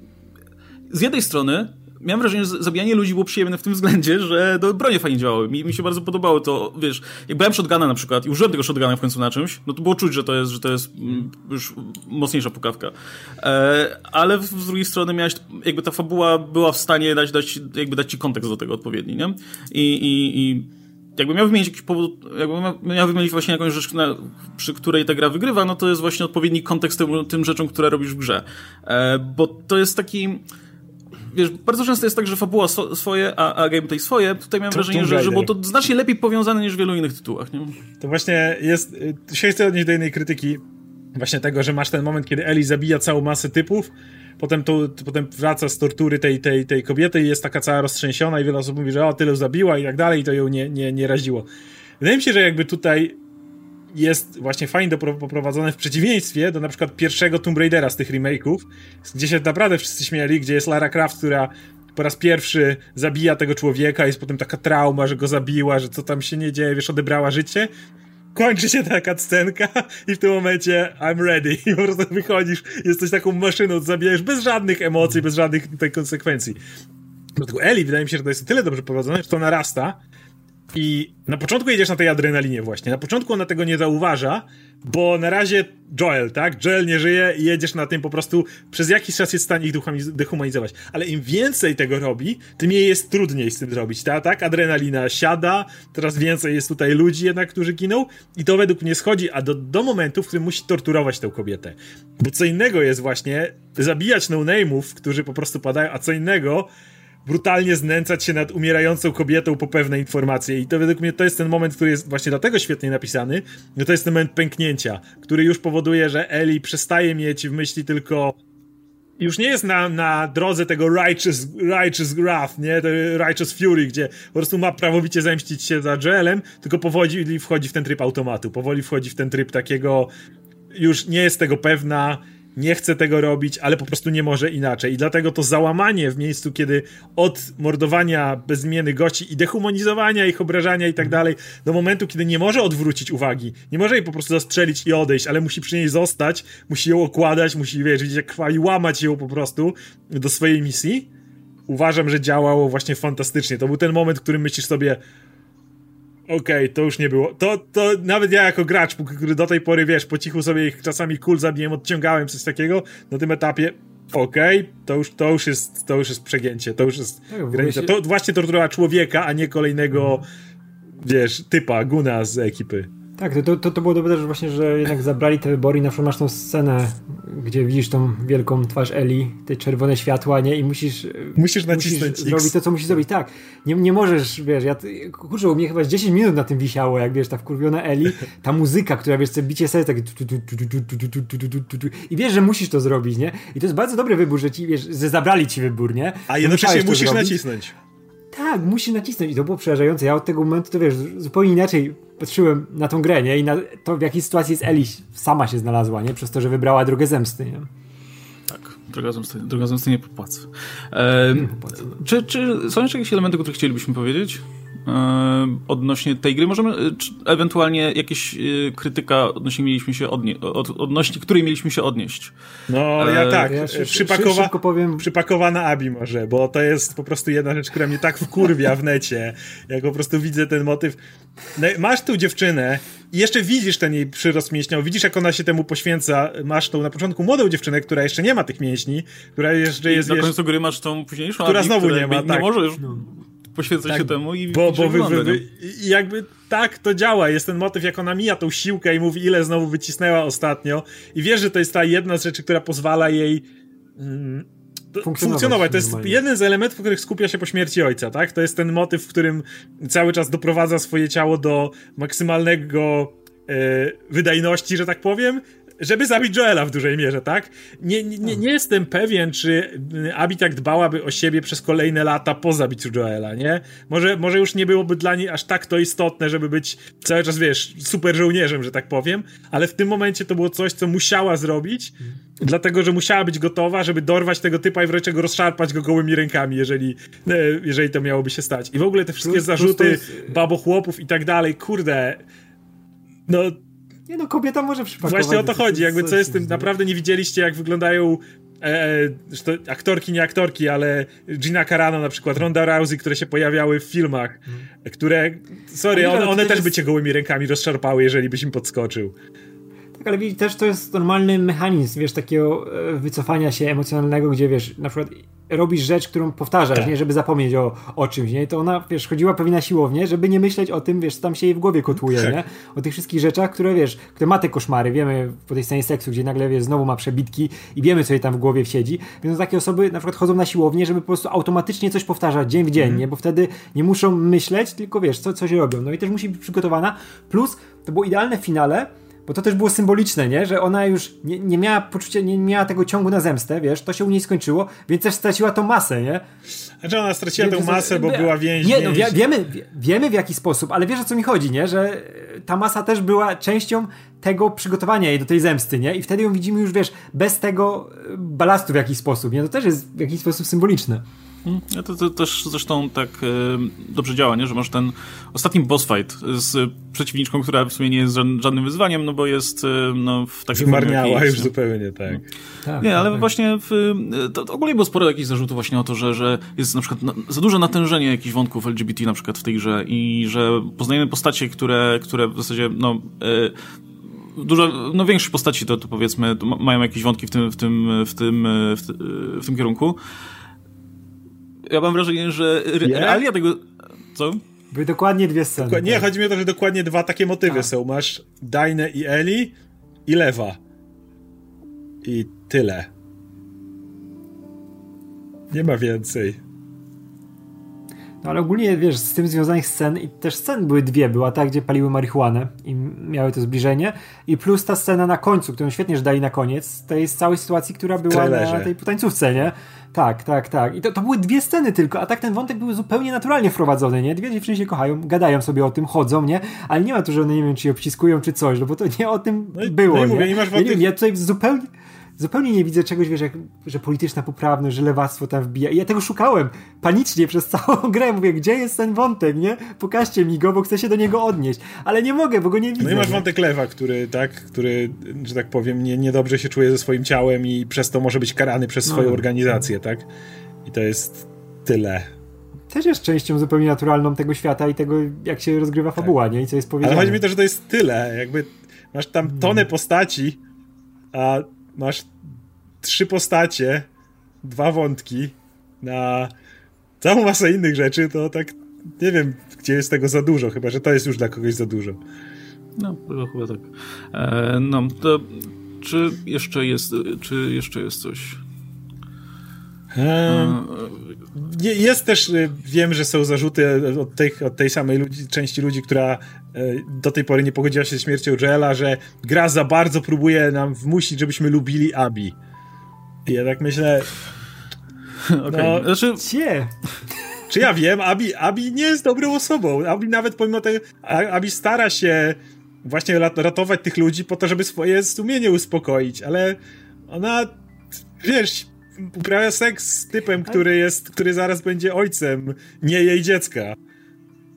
z jednej strony miałem wrażenie, że zabijanie ludzi było przyjemne w tym względzie, że to bronie fajnie działały. Mi, mi się bardzo podobało to, wiesz, jak brałem shotguna na przykład i użyłem tego shotguna w końcu na czymś, no to było czuć, że to jest, że to jest mm, już mocniejsza pukawka. E, ale z drugiej strony miałeś, jakby ta fabuła była w stanie dać, dać, jakby dać ci kontekst do tego odpowiedni, nie? I, i, i jakby miał wymienić jakiś powód, jakby miał wymienić właśnie jakąś rzecz, na, przy której ta gra wygrywa, no to jest właśnie odpowiedni kontekst tym, tym rzeczom, które robisz w grze. E, bo to jest taki... Wiesz, bardzo często jest tak, że fabuła so, swoje, a, a gameplay swoje. Tutaj miałem to, wrażenie, że, że było to znacznie lepiej powiązane niż w wielu innych tytułach. Nie? To właśnie jest... Się chcę odnieść do jednej krytyki właśnie tego, że masz ten moment, kiedy Ellie zabija całą masę typów, potem, to, to, potem wraca z tortury tej, tej, tej kobiety i jest taka cała roztrzęsiona i wiele osób mówi, że o, tyle zabiła i tak dalej i to ją nie, nie, nie raziło. Wydaje mi się, że jakby tutaj jest właśnie fajnie poprowadzone w przeciwieństwie do na przykład pierwszego Tomb Raidera z tych remake'ów, gdzie się naprawdę wszyscy śmieli, gdzie jest Lara Croft, która po raz pierwszy zabija tego człowieka, jest potem taka trauma, że go zabiła, że co tam się nie dzieje, wiesz, odebrała życie. Kończy się taka scenka i w tym momencie I'm ready i po prostu wychodzisz, jesteś taką maszyną, zabijesz bez żadnych emocji, bez żadnych tutaj konsekwencji. Dlatego Ellie, wydaje mi się, że to jest o tyle dobrze prowadzone, że to narasta. I na początku jedziesz na tej adrenalinie właśnie. Na początku ona tego nie zauważa, bo na razie Joel, tak? Joel nie żyje i jedziesz na tym po prostu przez jakiś czas jest w stanie ich dehumanizować. Ale im więcej tego robi, tym jej jest trudniej z tym zrobić, tak? tak? Adrenalina siada, coraz więcej jest tutaj ludzi jednak, którzy giną i to według mnie schodzi a do, do momentu, w którym musi torturować tę kobietę. Bo co innego jest właśnie zabijać no-name'ów, którzy po prostu padają, a co innego brutalnie znęcać się nad umierającą kobietą po pewne informacje. I to według mnie to jest ten moment, który jest właśnie dlatego świetnie napisany, że to jest ten moment pęknięcia, który już powoduje, że Ellie przestaje mieć w myśli tylko już nie jest na, na drodze tego righteous, righteous wrath, nie? To righteous fury, gdzie po prostu ma prawowicie zemścić się za Joelem, tylko powoli wchodzi w ten tryb automatu, powoli wchodzi w ten tryb takiego już nie jest tego pewna, nie chce tego robić, ale po prostu nie może inaczej. I dlatego to załamanie w miejscu, kiedy od mordowania bezimiennych gości i dehumanizowania ich, obrażania i tak dalej, do momentu, kiedy nie może odwrócić uwagi, nie może jej po prostu zastrzelić i odejść, ale musi przy niej zostać, musi ją okładać, musi, wiesz, widzieć jak krwawi, łamać ją po prostu do swojej misji. Uważam, że działało właśnie fantastycznie. To był ten moment, w którym myślisz sobie okej, okay, to już nie było. To, to nawet ja jako gracz, który do tej pory, wiesz, po cichu sobie ich czasami kul zabiłem, odciągałem coś takiego, na tym etapie okej, okay, to, już, to, już jest, to już jest przegięcie, to już jest tak, granica. Się... To właśnie torturowała człowieka, a nie kolejnego, mhm. wiesz, typa, guna z ekipy. Tak, to, to, to było dobre też właśnie, że jednak zabrali te wybory i na przykład masz tą scenę, gdzie widzisz tą wielką twarz Ellie, te czerwone światła, nie? I musisz musisz nacisnąć musisz X. zrobić to, co musisz zrobić. Tak, nie, nie możesz, wiesz, ja, kurczę, u mnie chyba dziesięć minut na tym wisiało, jak wiesz, ta wkurwiona Ellie, ta muzyka, która, wiesz, te bicie serca, takie i wiesz, że musisz to zrobić, nie? I to jest bardzo dobry wybór, że ci, wiesz, że zabrali ci wybór, nie? A jednocześnie musisz nacisnąć. Tak, musi nacisnąć i to było przerażające. Ja od tego momentu, to wiesz, zupełnie inaczej patrzyłem na tą grę, nie? I na to, w jakiej sytuacji jest Ellie sama się znalazła, nie? Przez to, że wybrała drogę zemsty, nie? Tak, droga zemsty, droga zemsty nie popłaca. E, nie popłaca. Czy, czy są jeszcze jakieś elementy, o których chcielibyśmy powiedzieć? odnośnie tej gry. Możemy, czy ewentualnie jakieś krytyka odnośnie mieliśmy się odnie- od, odnośnie której mieliśmy się odnieść. No ja tak, ja przypakowa- szybko powiem... przypakowana Abi może, bo to jest po prostu jedna rzecz, która mnie tak wkurwia w necie, jak po prostu widzę ten motyw. Masz tą dziewczynę i jeszcze widzisz ten jej przyrost mięśniał, widzisz jak ona się temu poświęca, masz tą na początku młodą dziewczynę, która jeszcze nie ma tych mięśni, która jeszcze jest... Na wiesz, końcu gry masz tą późniejszą która Abi, znowu nie ma, nie tak. możesz poświęcać tak, się temu i bo, bo wy, wygląda, wy, wy, i jakby tak to działa, jest ten motyw, jak ona mija tą siłkę i mówi, ile znowu wycisnęła ostatnio i wiesz, że to jest ta jedna z rzeczy, która pozwala jej mm, funkcjonować. funkcjonować. To jest normalnie. Jeden z elementów, w których skupia się po śmierci ojca, tak? To jest ten motyw, w którym cały czas doprowadza swoje ciało do maksymalnego e, wydajności, że tak powiem, żeby zabić Joela w dużej mierze, tak? Nie, nie, nie, nie jestem pewien, czy Abi tak dbałaby o siebie przez kolejne lata po zabiciu Joela, nie? Może, może już nie byłoby dla niej aż tak to istotne, żeby być cały czas, wiesz, super żołnierzem, że tak powiem, ale w tym momencie to było coś, co musiała zrobić, hmm. dlatego, że musiała być gotowa, żeby dorwać tego typa i wreszcie go rozszarpać go gołymi rękami, jeżeli, jeżeli to miałoby się stać. I w ogóle te wszystkie plus, zarzuty plus jest... babochłopów i tak dalej, kurde, no... Nie no, kobieta może przypakować. Właśnie o to chodzi, jakby co jest tym, naprawdę nie widzieliście, jak wyglądają e, e, aktorki, nie aktorki, ale Gina Carano na przykład, Ronda Rousey, które się pojawiały w filmach, hmm. które, sorry, one, one też jest... by cię gołymi rękami rozszarpały, jeżeli byś im podskoczył. Tak, ale widzisz, też to jest normalny mechanizm, wiesz, takiego wycofania się emocjonalnego, gdzie, wiesz, na przykład robisz rzecz, którą powtarzasz, tak. nie, żeby zapomnieć o, o czymś, nie, to ona, wiesz, chodziła pewnie na siłownię, żeby nie myśleć o tym, wiesz, co tam się jej w głowie kotłuje, tak. nie, o tych wszystkich rzeczach, które, wiesz, które ma te koszmary, wiemy po tej scenie seksu, gdzie nagle, wiesz, znowu ma przebitki i wiemy, co jej tam w głowie siedzi, więc takie osoby na przykład chodzą na siłownię, żeby po prostu automatycznie coś powtarzać dzień w dzień, mm. nie, bo wtedy nie muszą myśleć, tylko, wiesz, co, co się robią, no i też musi być przygotowana, plus to było idealne w finale, bo to też było symboliczne, nie? Że ona już nie, nie miała poczucia, nie miała tego ciągu na zemstę, wiesz, to się u niej skończyło, więc też straciła tą masę, nie? Znaczy ona straciła tę masę, bo była więź. Nie, no wie, wiemy, wie, wiemy w jaki sposób, ale wiesz o co mi chodzi, nie? Że ta masa też była częścią tego przygotowania jej do tej zemsty, nie? I wtedy ją widzimy już, wiesz, bez tego balastu w jakiś sposób, nie? To też jest w jakiś sposób symboliczne. Ja to, to też zresztą tak e, dobrze działa, nie? Że masz ten ostatni boss fight z przeciwniczką, która w sumie nie jest żadnym wyzwaniem, no bo jest e, no, w takiej zmarniała już zupełnie, tak. tak nie, ale tak. właśnie w, to, to ogólnie było sporo jakichś zarzutów właśnie o to, że, że jest na przykład na, za duże natężenie jakichś wątków L G B T na przykład w tej grze i że poznajemy postacie, które, które w zasadzie no e, dużo, no większość postaci to, to powiedzmy to mają jakieś wątki w tym, w tym, w tym, w, w tym kierunku. Ja mam wrażenie, że realia tego... Co? Były dokładnie dwie sceny. Dokładnie, tak. Nie, chodzi mi o to, że dokładnie dwa takie motywy A. są. Masz Dainę i Eli i Lewa. I tyle. Nie ma więcej. No ale ogólnie, wiesz, z tym związanych scen i też scen były dwie. Była ta, gdzie paliły marihuanę i miały to zbliżenie i plus ta scena na końcu, którą świetnie, że dali na koniec tej całej sytuacji, która była na tej tańcówce, nie? Tak, tak, tak. I to, to były dwie sceny tylko, a tak ten wątek był zupełnie naturalnie wprowadzony, nie? Dwie dziewczyny się kochają, gadają sobie o tym, chodzą, nie? Ale nie ma tu, że one nie wiem, czy je obciskują, czy coś, no bo to nie o tym no i, było, no i mówię, nie? Masz ja, nie wiem, ja tutaj zupełnie... Zupełnie nie widzę czegoś, wiesz, jak, że polityczna poprawność, że lewactwo tam wbija. I ja tego szukałem panicznie przez całą grę. Mówię, gdzie jest ten wątek, nie? Pokażcie mi go, bo chcę się do niego odnieść. Ale nie mogę, bo go nie widzę. No i masz nie? wątek Lewa, który, tak, który, że tak powiem, nie, niedobrze się czuje ze swoim ciałem i przez to może być karany przez swoją no. organizację, tak? I to jest tyle. Też jest częścią zupełnie naturalną tego świata i tego, jak się rozgrywa fabuła, tak. nie? I co jest powiedziane. Ale chodzi mi to, że to jest tyle. Jakby masz tam tonę postaci, a masz trzy postacie, dwa wątki na całą masę innych rzeczy, to tak nie wiem, gdzie jest tego za dużo, chyba że to jest już dla kogoś za dużo. No, chyba tak. E, no, to czy jeszcze jest, czy jeszcze jest coś? E, jest też, wiem, że są zarzuty od tej, od tej samej ludzi, części ludzi, która do tej pory nie pogodziła się z śmiercią Joela, że gra za bardzo próbuje nam wmusić, żebyśmy lubili Abi. I ja tak myślę... Okay. No, znaczy... Cie. Czy ja wiem, Abi, Abi nie jest dobrą osobą. Abi nawet pomimo tego... Abi stara się właśnie ratować tych ludzi po to, żeby swoje sumienie uspokoić, ale ona, wiesz, uprawia seks z typem, który jest, który zaraz będzie ojcem nie jej dziecka.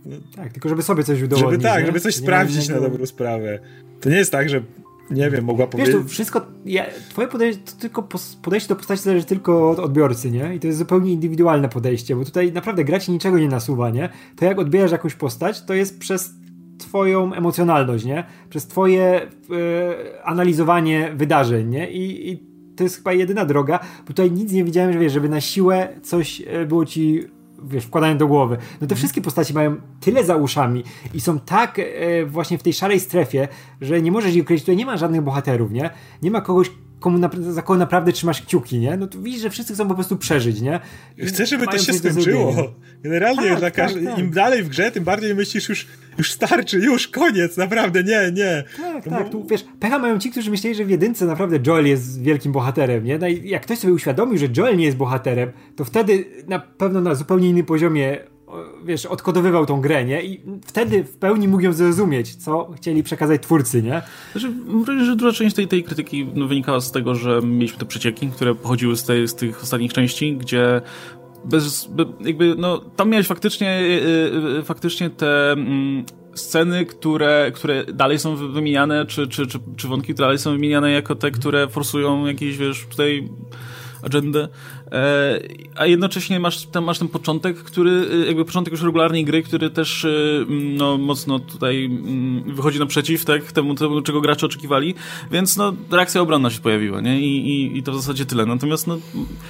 Tak, tylko żeby sobie coś udowodnić. Żeby tak, nie? żeby coś nie sprawdzić na dobrą sprawę. To nie jest tak, że nie wiem, mogła powiedzieć... Wiesz, to wszystko, ja, twoje podejście, to tylko podejście do postaci zależy tylko od odbiorcy, nie? I to jest zupełnie indywidualne podejście, bo tutaj naprawdę gra ci niczego nie nasuwa, nie? To jak odbierasz jakąś postać, to jest przez twoją emocjonalność, nie? Przez twoje e, analizowanie wydarzeń, nie? I, I to jest chyba jedyna droga, bo tutaj nic nie widziałem, że wiesz, żeby na siłę coś było ci, wiesz, wkładane do głowy. No te wszystkie postaci mają tyle za uszami i są tak e, właśnie w tej szarej strefie, że nie możesz ich określić. Tutaj nie ma żadnych bohaterów, nie? Nie ma kogoś, komu napra- za kogo naprawdę trzymasz kciuki, nie? No to widzisz, że wszyscy chcą po prostu przeżyć, nie? I chcę, żeby to się skończyło. Generalnie tak, dla każdy, tak, tak. Im dalej w grze, tym bardziej myślisz już, już starczy, już koniec, naprawdę, nie, nie. Tak, no tak, bo... tu wiesz, pecha mają ci, którzy myśleli, że w jedynce naprawdę Joel jest wielkim bohaterem, nie? No i jak ktoś sobie uświadomił, że Joel nie jest bohaterem, to wtedy na pewno na zupełnie innym poziomie, wiesz, odkodowywał tą grę, nie? I wtedy w pełni mógł ją zrozumieć, co chcieli przekazać twórcy, nie? Znaczy, mam wrażenie, że duża część tej, tej krytyki no, wynikała z tego, że mieliśmy te przecieki, które pochodziły z, tej, z tych ostatnich części, gdzie bez, jakby, no, tam miałeś faktycznie yy, faktycznie te mm, sceny, które, które dalej są wymieniane, czy, czy, czy, czy wątki, które dalej są wymieniane jako te, które forsują jakieś, wiesz, tutaj agendę, e, a jednocześnie masz, tam masz ten początek, który, jakby początek już regularnej gry, który też no, mocno tutaj wychodzi naprzeciw tak, temu, temu, czego gracze oczekiwali, więc no, reakcja obronna się pojawiła, nie? I, i, i to w zasadzie tyle. Natomiast no,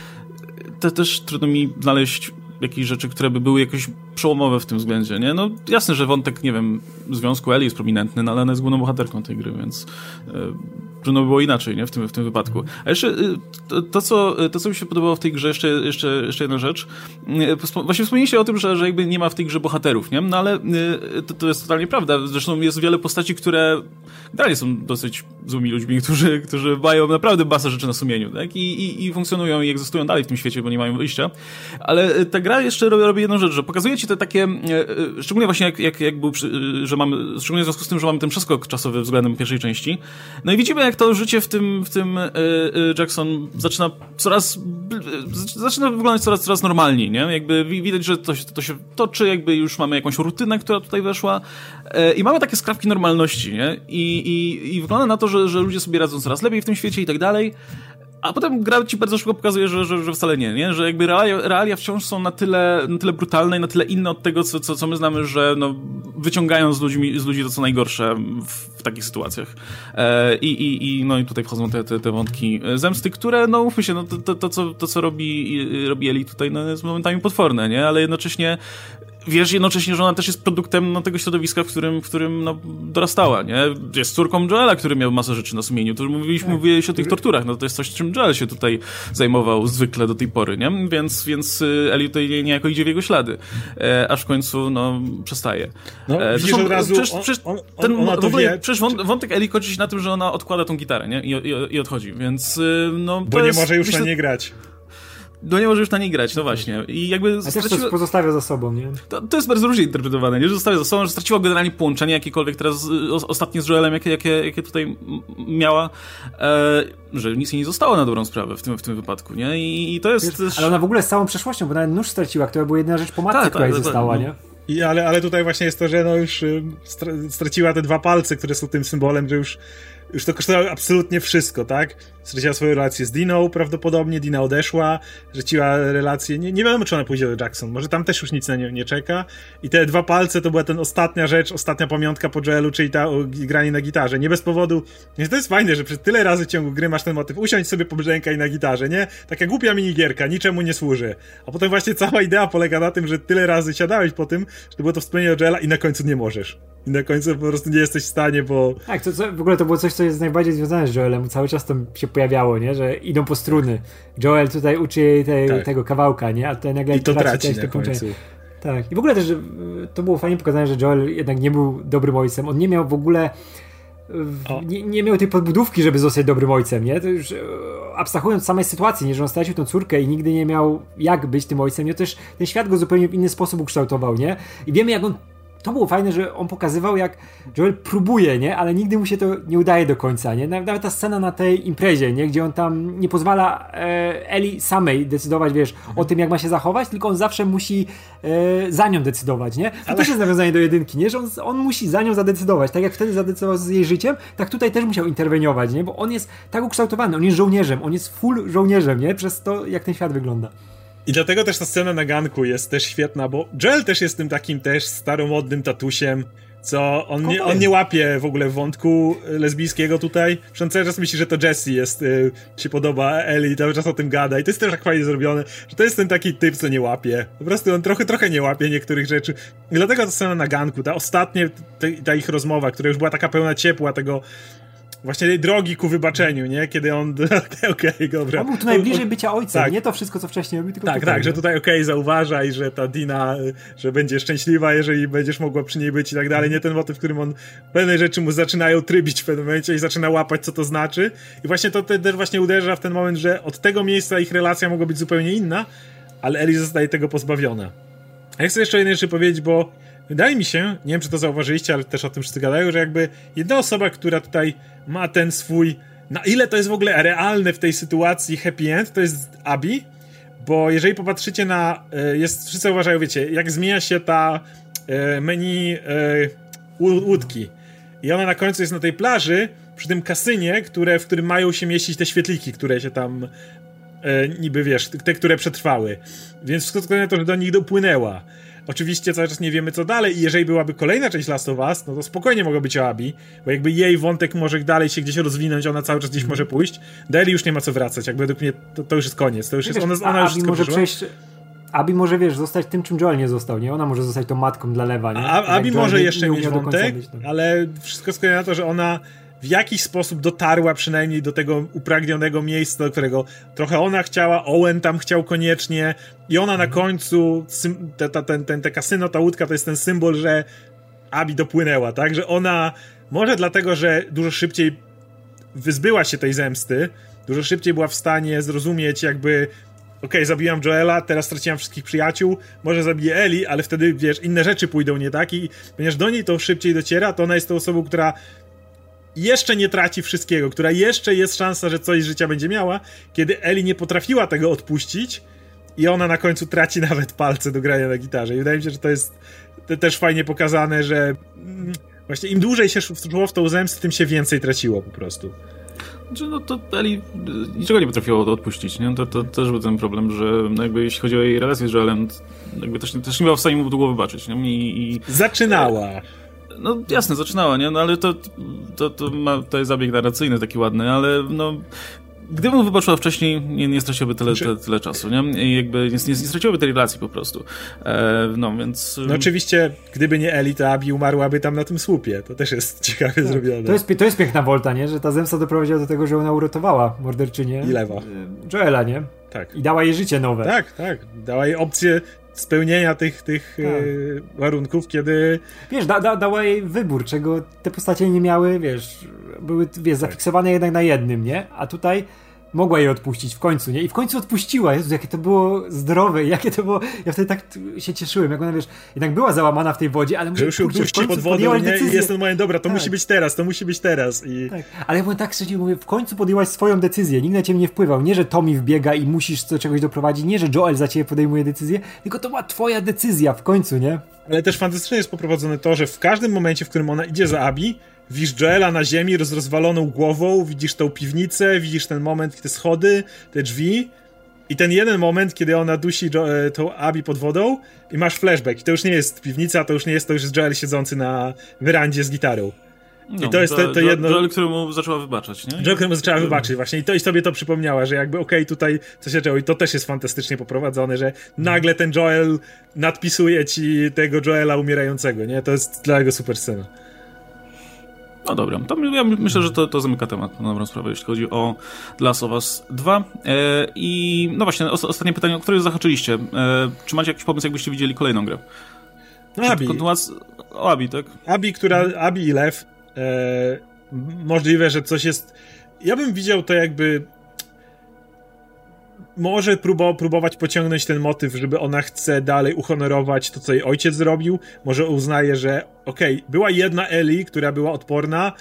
te, też trudno mi znaleźć jakieś rzeczy, które by były jakoś przełomowe w tym względzie, nie? No jasne, że wątek, nie wiem, związku Ellie jest prominentny, no, ale ona jest główną bohaterką tej gry, więc e, trudno by było inaczej, nie? W tym, w tym wypadku. A jeszcze to, to, co, to, co mi się podobało w tej grze, jeszcze, jeszcze, jeszcze jedna rzecz. Właśnie wspomnieliście o tym, że, że jakby nie ma w tej grze bohaterów, nie? No ale to, to jest totalnie prawda. Zresztą jest wiele postaci, które dalej są dosyć złymi ludźmi, którzy, którzy mają naprawdę masę rzeczy na sumieniu, tak? I, i, i funkcjonują i egzystują dalej w tym świecie, bo nie mają wyjścia. Ale ta gra jeszcze robi, robi jedną rzecz, że pokazuje ci te takie, szczególnie właśnie jak, jak, jak był, że mamy, szczególnie w związku z tym, że mamy ten przeskok czasowy względem pierwszej części. No i widzimy, jak to życie w tym, w tym Jackson zaczyna coraz, zaczyna wyglądać coraz, coraz normalniej, nie? Jakby widać, że to się, to się toczy, jakby już mamy jakąś rutynę, która tutaj weszła i mamy takie skrawki normalności, nie? I, i, i wygląda na to, że, że ludzie sobie radzą coraz lepiej w tym świecie i tak dalej. A potem gra ci bardzo szybko pokazuje, że, że, że wcale nie, nie? Że jakby realia, realia wciąż są na tyle, na tyle brutalne i na tyle inne od tego, co, co, co my znamy, że no, wyciągają z, ludźmi, z ludzi to, co najgorsze w, w takich sytuacjach. E, i, i, i, no i tutaj wchodzą te, te, te wątki zemsty, które, no mówmy się, no, to, to, to, co, to co robi, robi Ellie tutaj, no, jest momentami potworne, nie? Ale jednocześnie wiesz jednocześnie, że ona też jest produktem no, tego środowiska, w którym, w którym no, dorastała, nie? Jest córką Joela, który miał masę rzeczy na sumieniu. To już mówiliśmy, tak. mówiłeś o tych torturach, no to jest coś, czym Joel się tutaj zajmował zwykle do tej pory, nie? Więc, więc Ellie tutaj niejako idzie w jego ślady. E, aż w końcu, no, przestaje. No, e, widzisz, od razu przecież, przecież on, on, ten, ona to wie. Przecież wątek Ellie kończy się na tym, że ona odkłada tą gitarę, nie? I, i, i odchodzi, więc no... Bo nie jest, może już myślę, na nie grać. No nie może już na niej grać, no właśnie. I jakby A straciła... też to pozostawia za sobą, nie? To, to jest bardzo różnie interpretowane, nie? Że zostawia za sobą, że straciła generalnie połączenie jakiekolwiek teraz o, ostatnie z Joelem, jakie, jakie, jakie tutaj miała, e, że nic jej nie zostało na dobrą sprawę w tym, w tym wypadku, nie? I, i to jest... Wiesz, ale ona w ogóle z całą przeszłością, bo nawet nóż straciła, która była jedyna rzecz po matce, tak, która jej tak, została, tak, nie? I, ale, ale tutaj właśnie jest to, że no już straciła te dwa palce, które są tym symbolem, że już Już to kosztowało absolutnie wszystko, tak? Straciła swoją relację z Diną prawdopodobnie, Dina odeszła, straciła relację, nie, nie wiadomo, czy ona pójdzie do Jackson, może tam też już nic na nie, nie czeka. I te dwa palce to była ten ostatnia rzecz, ostatnia pamiątka po Joelu, czyli ta o, granie na gitarze. Nie bez powodu, nie, to jest fajne, że przez tyle razy w ciągu gry masz ten motyw, usiądź sobie pobrzękaj na gitarze, nie? Taka głupia minigierka, niczemu nie służy. A potem właśnie cała idea polega na tym, że tyle razy siadałeś po tym, że to było to wspomnienie o Joela i na końcu nie możesz. I na końcu po prostu nie jesteś w stanie, bo... Tak, to, co, w ogóle to było coś, co jest najbardziej związane z Joelem. Cały czas to się pojawiało, nie? Że idą po struny. Joel tutaj uczy jej te, tak. tego kawałka, nie? A tutaj nagle I to traci też na te końcu. Tak. I w ogóle też to było fajnie pokazane, że Joel jednak nie był dobrym ojcem. On nie miał w ogóle... Nie, nie miał tej podbudówki, żeby zostać dobrym ojcem, nie? To już abstrahując z samej sytuacji, nie? Że on stracił tą córkę i nigdy nie miał jak być tym ojcem, nie? To też ten świat go zupełnie w inny sposób ukształtował, nie? I wiemy, jak on to było fajne, że on pokazywał, jak Joel próbuje, nie? Ale nigdy mu się to nie udaje do końca, nie? Nawet ta scena na tej imprezie, nie? Gdzie on tam nie pozwala e, Ellie samej decydować, wiesz, mhm. o tym, jak ma się zachować, tylko on zawsze musi e, za nią decydować, nie? To ale... też jest nawiązanie do jedynki, nie? Że on, on musi za nią zadecydować. Tak jak wtedy zadecydował z jej życiem, tak tutaj też musiał interweniować, nie? Bo on jest tak ukształtowany, on jest żołnierzem, on jest full żołnierzem, nie? Przez to, jak ten świat wygląda. I dlatego też ta scena na ganku jest też świetna, bo Joel też jest tym takim też staromodnym tatusiem, co on nie, on nie łapie w ogóle wątku lesbijskiego tutaj. Przecież on cały czas myśli, że to Jessie jest, y, się podoba Ellie i cały czas o tym gada i to jest też tak fajnie zrobione, że to jest ten taki typ, co nie łapie. Po prostu on trochę, trochę nie łapie niektórych rzeczy. I dlatego ta scena na ganku, ta ostatnia, ta, ta ich rozmowa, która już była taka pełna ciepła, tego właśnie tej drogi ku wybaczeniu, nie? Kiedy on... Okej, okay, okay, dobra. On był tu najbliżej bycia ojcem, tak. Nie to wszystko, co wcześniej robił, tylko tak, tutaj. Tak, że tutaj okej, okay, zauważaj, że ta Dina, że będzie szczęśliwa, jeżeli będziesz mogła przy niej być i tak dalej. Nie ten motyw, w którym on pewne rzeczy mu zaczynają trybić w pewnym momencie i zaczyna łapać, co to znaczy. I właśnie to też właśnie uderza w ten moment, że od tego miejsca ich relacja mogła być zupełnie inna, ale Ellie zostaje tego pozbawiona. A ja chcę jeszcze jednej rzeczy powiedzieć, bo wydaje mi się, nie wiem, czy to zauważyliście, ale też o tym wszyscy gadają, że jakby jedna osoba, która tutaj ma ten swój... Na ile to jest w ogóle realne w tej sytuacji happy end, to jest Abby, bo jeżeli popatrzycie na... Jest, wszyscy uważają, wiecie, jak zmienia się ta menu łódki i ona na końcu jest na tej plaży, przy tym kasynie, które, w którym mają się mieścić te świetliki, które się tam niby, wiesz, te, które przetrwały. Więc wszystko wskazuje na to, że do nich dopłynęła. Oczywiście cały czas nie wiemy, co dalej i jeżeli byłaby kolejna część Last of Us, no to spokojnie mogło być o Abby, bo jakby jej wątek może dalej się gdzieś rozwinąć, ona cały czas gdzieś może pójść. Do Ellie już nie ma co wracać, jakby według mnie to, to już jest koniec, to już jest, wiesz, ona, ona już Abby może przejść, Abby może, wiesz, zostać tym, czym Joel nie został, nie? Ona może zostać tą matką dla Lewa, nie? A, Abby może nie, jeszcze nie mieć wątek, być, no. Ale wszystko wskazuje na to, że ona w jakiś sposób dotarła przynajmniej do tego upragnionego miejsca, do którego trochę ona chciała, Owen tam chciał koniecznie i ona na końcu, te, te, ten, ten, te kasyno, ta łódka to jest ten symbol, że Abby dopłynęła, tak? Że ona, może dlatego, że dużo szybciej wyzbyła się tej zemsty, dużo szybciej była w stanie zrozumieć jakby okej, okay, zabiłam Joela, teraz straciłam wszystkich przyjaciół, może zabiję Ellie, ale wtedy, wiesz, inne rzeczy pójdą nie tak i ponieważ do niej to szybciej dociera, to ona jest tą osobą, która jeszcze nie traci wszystkiego, która jeszcze jest szansa, że coś z życia będzie miała, kiedy Ellie nie potrafiła tego odpuścić i ona na końcu traci nawet palce do grania na gitarze. I wydaje mi się, że to jest to też fajnie pokazane, że mm, właśnie im dłużej się szło w tą zemstę, tym się więcej traciło po prostu. No to Ellie niczego nie potrafiła odpuścić, nie? To, to też był ten problem, że no jakby jeśli chodzi o jej relację z Joelem, jakby też, też nie była w stanie mu długo wybaczyć, nie? I, i... Zaczynała. No jasne, zaczynała, nie? No ale to, to, to, ma, to jest zabieg narracyjny taki ładny, ale no... Gdybym wybaczyła wcześniej, nie, nie straciłoby tyle, tyle, tyle czasu, nie? I jakby nie, nie, nie straciłoby tej relacji po prostu. E, no więc... No oczywiście, gdyby nie Ellie, to Abby umarłaby tam na tym słupie. To też jest ciekawie tak. zrobione. To jest, to jest piękna wolta, nie? Że ta zemsta doprowadziła do tego, że ona uratowała morderczynię. I Lewa. Joela, nie? Tak. I dała jej życie nowe. Tak, tak. Dała jej opcję spełnienia tych, tych tak. y, warunków, kiedy... Wiesz, da, da, dała jej wybór, czego te postacie nie miały, wiesz, były, wiesz, zafiksowane tak. jednak na jednym, nie? A tutaj mogła jej odpuścić w końcu, nie? I w końcu odpuściła. Jezu, jakie to było zdrowe, jakie to było... Ja wtedy tak się cieszyłem, jak ona, wiesz, jednak była załamana w tej wodzie, ale... Że już ją puści pod wodę, nie? I jest ten moment, dobra, to tak. musi być teraz, to musi być teraz. I... Tak. Ale ja byłem tak szczęśliwy, mówię, w końcu podjęłaś swoją decyzję, nikt na ciebie nie wpływał. Nie, że Tommy wbiega i musisz do czegoś doprowadzić, nie, że Joel za ciebie podejmuje decyzję, tylko to była twoja decyzja w końcu, nie? Ale też fantastycznie jest poprowadzone to, że w każdym momencie, w którym ona idzie za Abby, widzisz Joela na ziemi z rozwaloną głową, widzisz tą piwnicę, widzisz ten moment, te schody, te drzwi i ten jeden moment, kiedy ona dusi jo- tą Abby pod wodą i masz flashback. I to już nie jest piwnica, to już nie jest, to już jest Joel siedzący na werandzie z gitarą. No, I to jest to, to jedno... Joel, któremu zaczęła wybaczać, nie? Joel, któremu zaczęła wybaczyć, właśnie. I to i sobie to przypomniała, że jakby okej, okay, tutaj co się działo i to też jest fantastycznie poprowadzone, że nagle ten Joel nadpisuje ci tego Joela umierającego, nie? To jest dla niego super scena. No dobra, to ja myślę, że to, to zamyka temat na dobrą sprawę, jeśli chodzi o The Last of Us dwa. E, I no właśnie, os- ostatnie pytanie, o które zahaczyliście. E, czy macie jakiś pomysł, jakbyście widzieli kolejną grę? No Abby. Kontynuac... O Abby, tak? Abby, która... Abby i Lev. E, możliwe, że coś jest... Ja bym widział to jakby... może próbo, próbować pociągnąć ten motyw, żeby ona chce dalej uhonorować to, co jej ojciec zrobił. Może uznaje, że okej, okay, była jedna Ellie, która była odporna,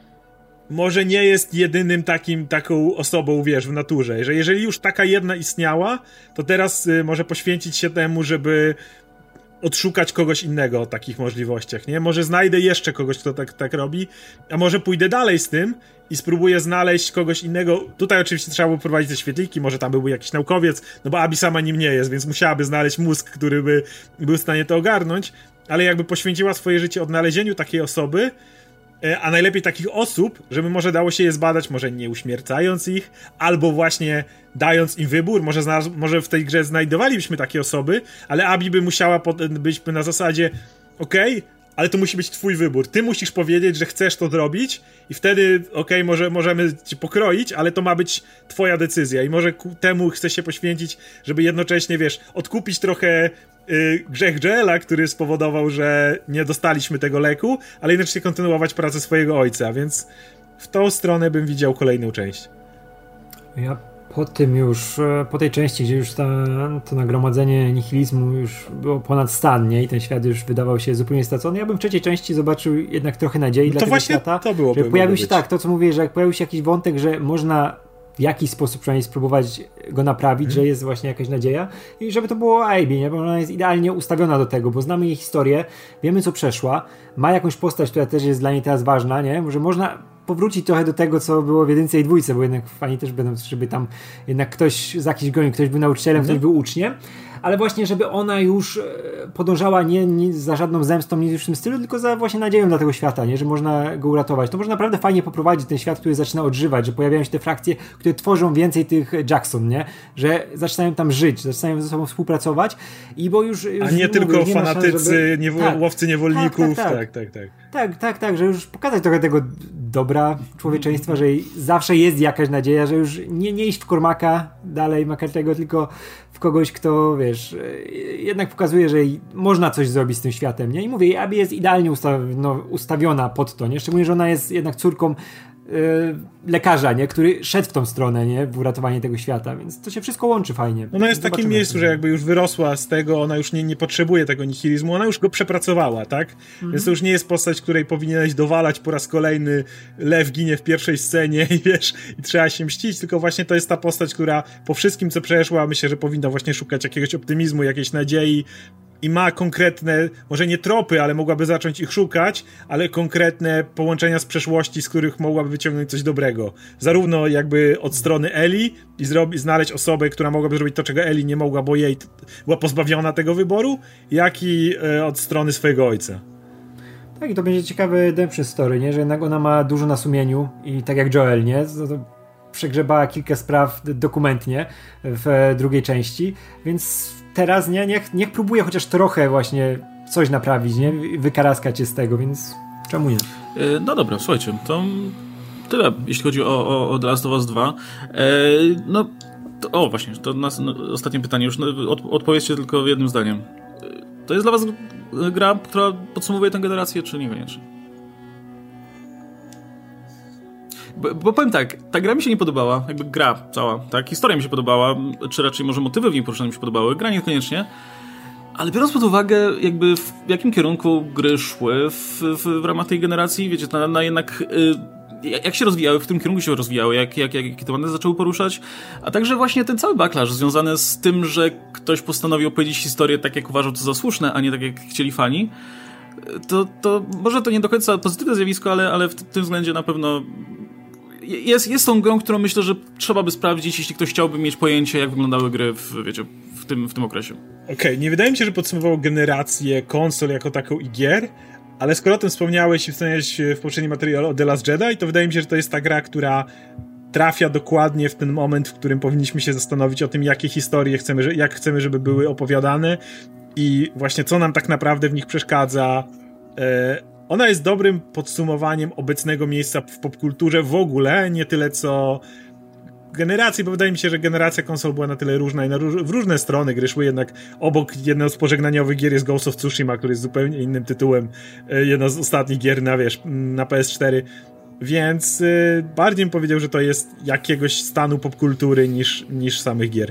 może nie jest jedynym takim, taką osobą, wiesz, w naturze. Że jeżeli już taka jedna istniała, to teraz y, może poświęcić się temu, żeby odszukać kogoś innego o takich możliwościach, nie? Może znajdę jeszcze kogoś, kto tak, tak robi, a może pójdę dalej z tym i spróbuję znaleźć kogoś innego. Tutaj oczywiście trzeba było prowadzić te świetliki, może tam byłby jakiś naukowiec, no bo Abby sama nim nie jest, więc musiałaby znaleźć mózg, który by był w stanie to ogarnąć, ale jakby poświęciła swoje życie odnalezieniu takiej osoby, a najlepiej takich osób, żeby może dało się je zbadać, może nie uśmiercając ich, albo właśnie dając im wybór, może, znalaz- może w tej grze znajdowalibyśmy takie osoby, ale Abby by musiała być na zasadzie okej, okay, ale to musi być twój wybór, ty musisz powiedzieć, że chcesz to zrobić i wtedy okej, okay, może możemy cię pokroić, ale to ma być twoja decyzja i może ku temu chcesz się poświęcić, żeby jednocześnie, wiesz, odkupić trochę Yy, grzech Joela, który spowodował, że nie dostaliśmy tego leku, ale jednocześnie kontynuować pracę swojego ojca, więc w tą stronę bym widział kolejną część. Ja po tym już, po tej części, gdzie już ta, to nagromadzenie nihilizmu już było ponad stan, nie? I ten świat już wydawał się zupełnie stracony, ja bym w trzeciej części zobaczył jednak trochę nadziei no dla to tego właśnie świata. To byłoby, że pojawił się być. tak, to co mówię, że jak pojawił się jakiś wątek, że można w jakiś sposób przynajmniej spróbować go naprawić, hmm. że jest właśnie jakaś nadzieja i żeby to było Abby, nie? Bo ona jest idealnie ustawiona do tego, bo znamy jej historię, wiemy co przeszła, ma jakąś postać, która też jest dla niej teraz ważna, nie? Może można powrócić trochę do tego, co było w jedynce i dwójce, bo jednak fani też będą, żeby tam jednak ktoś z jakichś goni, ktoś był nauczycielem, hmm. ktoś był uczniem, ale właśnie, żeby ona już podążała nie, nie za żadną zemstą, nie w tym stylu, tylko za właśnie nadzieją dla tego świata, nie? Że można go uratować. To można naprawdę fajnie poprowadzić ten świat, który zaczyna odżywać, że pojawiają się te frakcje, które tworzą więcej tych Jackson, nie? Że zaczynają tam żyć, zaczynają ze sobą współpracować i bo już... już A nie mówię, tylko nie fanatycy, szans, żeby... niewo- tak. łowcy niewolników, tak tak tak. tak, tak, tak. Tak, tak, tak, że już pokazać trochę tego dobra człowieczeństwa, że zawsze jest jakaś nadzieja, że już nie, nie iść w Cormaca dalej McCarthy'ego, tylko w kogoś, kto, wiesz, jednak pokazuje, że można coś zrobić z tym światem, nie? I mówię, Abby jest idealnie ustaw- no, ustawiona pod to, nie? Szczególnie, że ona jest jednak córką yy, lekarza, nie? Który szedł w tą stronę, nie? W uratowanie tego świata, więc to się wszystko łączy fajnie. Ona jest w takim miejscu, że jakby już wyrosła z tego, ona już nie, nie potrzebuje tego nihilizmu, ona już go przepracowała, tak? Mhm. Więc to już nie jest postać, której powinieneś dowalać po raz kolejny, lew ginie w pierwszej scenie i wiesz, i trzeba się mścić, tylko właśnie to jest ta postać, która po wszystkim, co przeszła, myślę, że powinna właśnie szukać jakiegoś optymizmu, jakiejś nadziei i ma konkretne, może nie tropy, ale mogłaby zacząć ich szukać, ale konkretne połączenia z przeszłości, z których mogłaby wyciągnąć coś dobrego. Zarówno jakby od strony Ellie i zrobi, znaleźć osobę, która mogłaby zrobić to, czego Ellie nie mogła, bo jej t- była pozbawiona tego wyboru, jak i e, od strony swojego ojca. Tak, i to będzie ciekawy redemption story, nie? Że jednak ona ma dużo na sumieniu i tak jak Joel, nie? To, to przegrzebała kilka spraw dokumentnie w drugiej części, więc teraz nie, niech, niech próbuje chociaż trochę właśnie coś naprawić, nie? Wykaraskać się z tego, więc czemu nie? No dobra, słuchajcie, to tyle, jeśli chodzi o, o, o The Last of Us dwa. E, no, to, o właśnie, to nas, no, ostatnie pytanie już, no, od, odpowiedzcie tylko jednym zdaniem. To jest dla was gra, która podsumowuje tę generację, czy niekoniecznie? Bo, bo powiem tak, ta gra mi się nie podobała, jakby gra cała, tak, historia mi się podobała, czy raczej może motywy w niej poruszone mi się podobały, gra niekoniecznie, ale biorąc pod uwagę jakby w jakim kierunku gry szły w, w, w ramach tej generacji, wiecie, na, na jednak y, jak się rozwijały, w którym kierunku się rozwijały, jak, jak, jak, jakie tematy zaczęły poruszać, a także właśnie ten cały backlash związany z tym, że ktoś postanowił opowiedzieć historię tak, jak uważał to za słuszne, a nie tak, jak chcieli fani, to, to może to nie do końca pozytywne zjawisko, ale, ale w tym względzie na pewno Jest, jest tą grą, którą myślę, że trzeba by sprawdzić, jeśli ktoś chciałby mieć pojęcie, jak wyglądały gry w, wiecie, w, tym, w tym okresie. Okej, okay, nie wydaje mi się, że podsumowało generację konsol jako taką i gier, ale skoro o tym wspomniałeś i wspomniałeś w poprzednim materiale o The Last Jedi, to wydaje mi się, że to jest ta gra, która trafia dokładnie w ten moment, w którym powinniśmy się zastanowić o tym, jakie historie chcemy, jak chcemy, żeby były opowiadane i właśnie co nam tak naprawdę w nich przeszkadza. Ona jest dobrym podsumowaniem obecnego miejsca w popkulturze w ogóle, nie tyle co generacji, bo wydaje mi się, że generacja konsol była na tyle różna i na róż- w różne strony gry szły, jednak obok jednego z pożegnaniowych gier jest Ghost of Tsushima, który jest zupełnie innym tytułem, jedna z ostatnich gier na, wiesz, na P S cztery. więc y, bardziej bym powiedział, że to jest jakiegoś stanu popkultury niż, niż samych gier.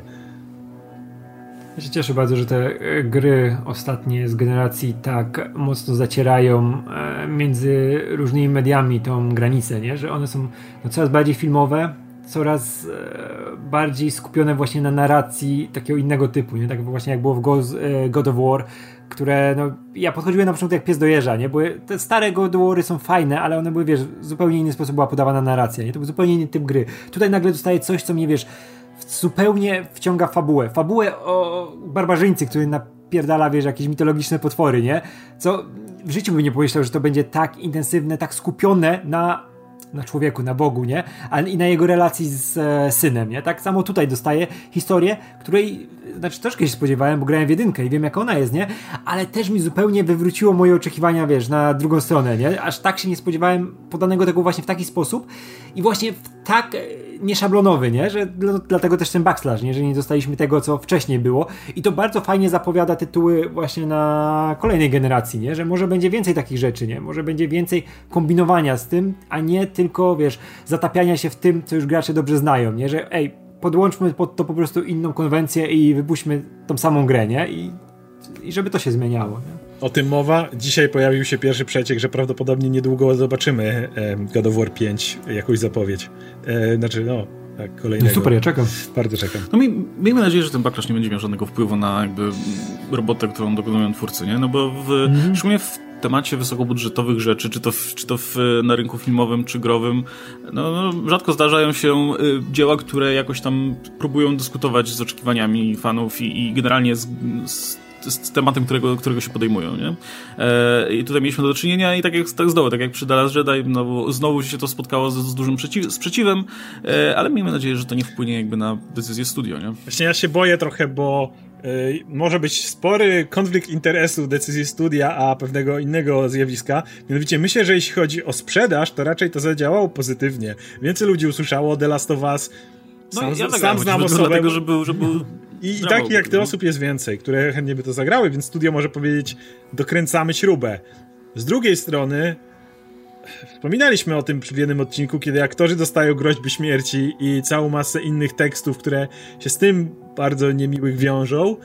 Ja się cieszę bardzo, że te gry ostatnie z generacji tak mocno zacierają między różnymi mediami tą granicę, nie? Że one są no, coraz bardziej filmowe, coraz bardziej skupione właśnie na narracji takiego innego typu, nie? Tak właśnie jak było w God of War, które, no, ja podchodziłem na początku jak pies do jeża, nie? Bo te stare God of Wary są fajne, ale one były, wiesz, w zupełnie inny sposób była podawana narracja, nie? To był zupełnie inny typ gry. Tutaj nagle dostaję coś, co mnie, wiesz, zupełnie wciąga fabułę. Fabułę o barbarzyńcy, który napierdala, wiesz, jakieś mitologiczne potwory, nie? Co w życiu bym nie pomyślał, że to będzie tak intensywne, tak skupione na na człowieku, na Bogu, nie? Ale i na jego relacji z e, synem, nie? Tak samo tutaj dostaję historię, której, znaczy troszkę się spodziewałem, bo grałem w jedynkę i wiem, jaka ona jest, nie? Ale też mi zupełnie wywróciło moje oczekiwania, wiesz, na drugą stronę, nie? Aż tak się nie spodziewałem podanego tego właśnie w taki sposób i właśnie w tak nieszablonowy, nie? Że dla, dlatego też ten backslash, nie? Że nie dostaliśmy tego, co wcześniej było i to bardzo fajnie zapowiada tytuły właśnie na kolejnej generacji, nie? Że może będzie więcej takich rzeczy, nie? Może będzie więcej kombinowania z tym, a nie tylko, wiesz, zatapiania się w tym, co już gracze dobrze znają, nie? Że ej, podłączmy pod to po prostu inną konwencję i wypuśćmy tą samą grę, nie? I, i żeby to się zmieniało, nie? O tym mowa. Dzisiaj pojawił się pierwszy przeciek, że prawdopodobnie niedługo zobaczymy e, God of War pięć, jakąś zapowiedź. E, znaczy, no, tak, kolejnego. No super, ja czekam. Bardzo czekam. No mi, miejmy nadzieję, że ten backlash nie będzie miał żadnego wpływu na jakby robotę, którą dokonują twórcy, nie? No bo w, mm-hmm. szczególnie w temacie wysokobudżetowych rzeczy, czy to, w, czy to w, na rynku filmowym, czy growym, no, no rzadko zdarzają się y, dzieła, które jakoś tam próbują dyskutować z oczekiwaniami fanów i, i generalnie z, z z tematem, którego, którego się podejmują, nie? E, I tutaj mieliśmy do czynienia i tak jak tak znowu, tak jak przy The Last Jedi, no, znowu się to spotkało z, z dużym przeciw, sprzeciwem, e, ale miejmy nadzieję, że to nie wpłynie jakby na decyzję studio, nie? Właśnie ja się boję trochę, bo y, może być spory konflikt interesu decyzji studia, a pewnego innego zjawiska. Mianowicie myślę, że jeśli chodzi o sprzedaż, to raczej to zadziałało pozytywnie. Więcej ludzi usłyszało o The Last of Us. Sam, no, ja tak sam znam osobę. Dlatego, że był, że był I, i takich jak ty osób jest więcej, które chętnie by to zagrały, więc studio może powiedzieć, dokręcamy śrubę. Z drugiej strony wspominaliśmy o tym w jednym odcinku, kiedy aktorzy dostają groźby śmierci i całą masę innych tekstów, które się z tym bardzo niemiłych wiążą.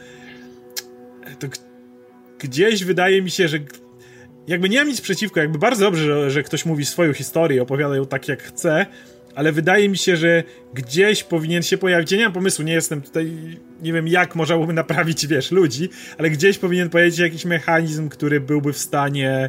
To g- gdzieś wydaje mi się, że jakby nie mam nic przeciwko, jakby bardzo dobrze, że, że ktoś mówi swoją historię, opowiada ją tak jak chce, ale wydaje mi się, że gdzieś powinien się pojawić, ja nie mam pomysłu, nie jestem tutaj, nie wiem jak można byłoby naprawić, wiesz, ludzi, ale gdzieś powinien pojawić się jakiś mechanizm, który byłby w stanie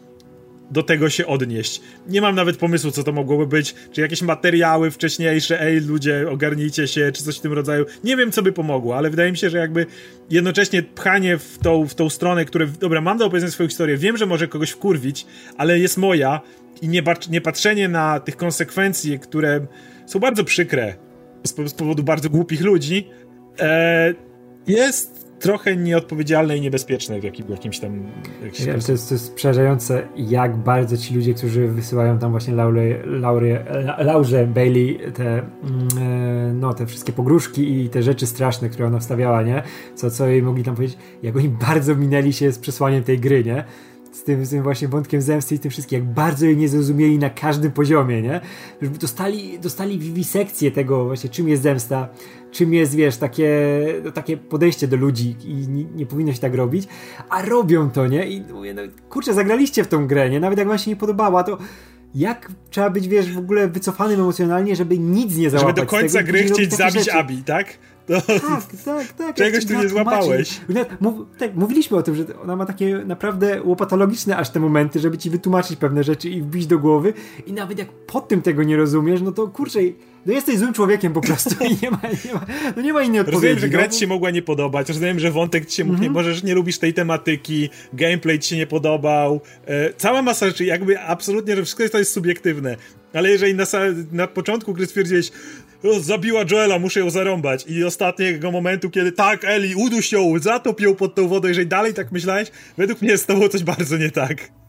do tego się odnieść. Nie mam nawet pomysłu, co to mogłoby być, czy jakieś materiały wcześniejsze, ej ludzie, ogarnijcie się, czy coś w tym rodzaju. Nie wiem, co by pomogło, ale wydaje mi się, że jakby jednocześnie pchanie w tą, w tą stronę, które, dobra, mam do opowiedzenia swoją historię, wiem, że może kogoś wkurwić, ale jest moja i nie, bat- nie patrzenie na tych konsekwencji, które są bardzo przykre z, z powodu bardzo głupich ludzi, e, jest trochę nieodpowiedzialne i niebezpieczne w, jakim, w jakimś tam jakiś ja, to, jest, to jest przerażające, jak bardzo ci ludzie, którzy wysyłają tam właśnie Laury, Laury, Laurze Bailey te, no, te wszystkie pogróżki i te rzeczy straszne, które ona wstawiała, nie? Co, co jej mogli tam powiedzieć, jak oni bardzo minęli się z przesłaniem tej gry, nie? Z tym, z tym właśnie wątkiem zemsty i tym wszystkim, jak bardzo jej nie zrozumieli na każdym poziomie, nie? Już dostali, dostali wiwisekcję tego właśnie, czym jest zemsta, czym jest, wiesz, takie, no, takie podejście do ludzi i nie, nie powinno się tak robić, a robią to, nie? I mówię, no kurczę, zagraliście w tą grę, nie? Nawet jak wam się nie podobała, to jak trzeba być, wiesz, w ogóle wycofanym emocjonalnie, żeby nic nie załapać. Żeby do końca tego, gry chcieć zabić rzeczy. Abi, tak? To... Tak, tak, tak. Czegoś tu nie złapałeś. Mów, tak, mówiliśmy o tym, że ona ma takie naprawdę łopatologiczne aż te momenty, żeby ci wytłumaczyć pewne rzeczy i wbić do głowy i nawet jak po tym tego nie rozumiesz, no to kurczę, no jesteś złym człowiekiem po prostu i nie ma, nie ma, no nie ma innej odpowiedzi. Rozumiem, że gra no, ci się mogła nie podobać, rozumiem, że wątek ci się mógł, mm-hmm. nie, możesz nie lubisz tej tematyki, gameplay ci się nie podobał, e, cała masa rzeczy, jakby absolutnie, że wszystko to jest subiektywne, ale jeżeli na, na początku gry stwierdziłeś, o, zabiła Joela, muszę ją zarąbać i ostatniego momentu, kiedy tak, Eli, uduś ją, zatop ją pod tą wodą, jeżeli dalej tak myślałeś, według mnie jest z tobą coś bardzo nie tak.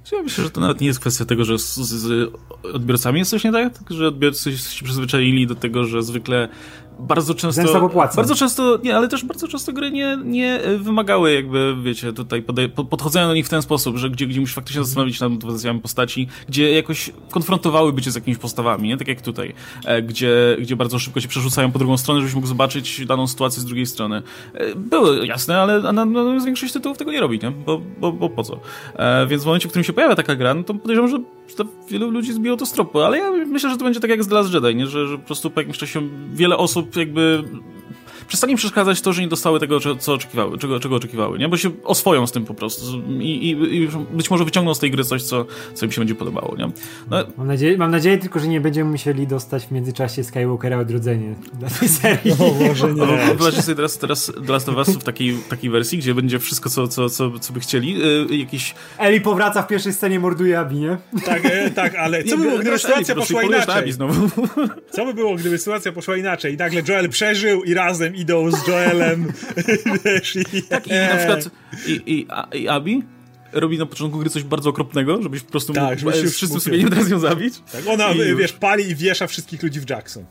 Ja myślę, że to nawet nie jest kwestia tego, że z, z odbiorcami jest coś nie tak, że odbiorcy się przyzwyczaili do tego, że zwykle bardzo często, bardzo często, nie, ale też bardzo często gry nie, nie wymagały jakby, wiecie, tutaj podej- podchodzenia do nich w ten sposób, że gdzie, gdzie musisz faktycznie zastanowić się nad motywacjami postaci, gdzie jakoś konfrontowały bycie z jakimiś postawami, nie? Tak jak tutaj, e, gdzie, gdzie bardzo szybko cię przerzucają po drugą stronę, żebyś mógł zobaczyć daną sytuację z drugiej strony. E, były jasne, ale na, na, na większość tytułów tego nie robi, nie? Bo, bo, bo po co? E, więc w momencie, w którym się pojawia taka gra, no to podejrzewam, że że wielu ludzi zbiło to z tropu, ale ja myślę, że to będzie tak jak z The Last Jedi, nie? Że, że po prostu po jakimś czasie wiele osób jakby przestanie przeszkadzać to, że nie dostały tego, co oczekiwały, czego, czego oczekiwały, nie? Bo się oswoją z tym po prostu i, i, i być może wyciągną z tej gry coś, co, co im się będzie podobało, nie? No. Mam nadzieję, mam nadzieję tylko, że nie będziemy musieli dostać w międzyczasie Skywalkera Odrodzenie dla tej serii. No, może nie. Wyobraźcie sobie teraz, teraz The Last of Us w takiej, takiej wersji, gdzie będzie wszystko, co, co, co, co by chcieli. Yy, jakiś... Eli powraca w pierwszej scenie, morduje Abby, nie? Tak, e, tak, ale co by było, gdyby sytuacja poszła inaczej? Co by było, gdyby sytuacja poszła inaczej? I nagle Joel przeżył i razem idą z Joelem. Wiesz, i... Tak, i na przykład i, i, i Abby robi na początku gry coś bardzo okropnego, żebyś po prostu tak, mógł, wszyscy sobie nie teraz ją zabić. Tak, ona, I... wiesz, pali i wiesza wszystkich ludzi w Jackson.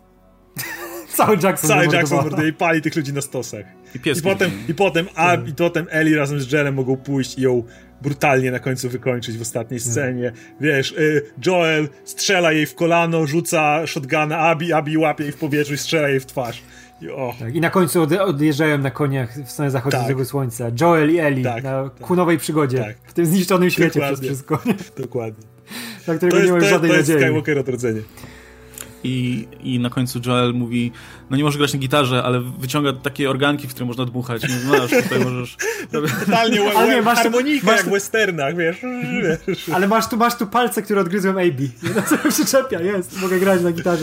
Cały Jackson. Cały Jackson morduje i pali tych ludzi na stosach. I, I potem, i potem, a, i potem Ellie razem z Joelem mogą pójść i ją brutalnie na końcu wykończyć w ostatniej scenie. Wiesz, y, Joel strzela jej w kolano, rzuca shotguna Abby, Abby łapie jej w powietrzu i strzela jej w twarz. I, oh. tak, i na końcu od, odjeżdżają na koniach w stronę zachodzącego tak. słońca. Joel i Ellie tak, na tak. ku nowej przygodzie. Tak. W tym zniszczonym świecie Dokładnie. przez wszystko. Dokładnie. Na którego to jest, nie ma żadnej to jest nadziei. Skywalker Odrodzenie. I, I na końcu Joel mówi, no nie może grać na gitarze, ale wyciąga takie organki, w które można dmuchać. Nie znasz, tutaj możesz... Totalnie we, we, masz harmonika masz jak w westernach, wiesz. Ale masz tu, masz tu palce, które odgryzłem Abby. No co przyczepia, jest. Mogę grać na gitarze.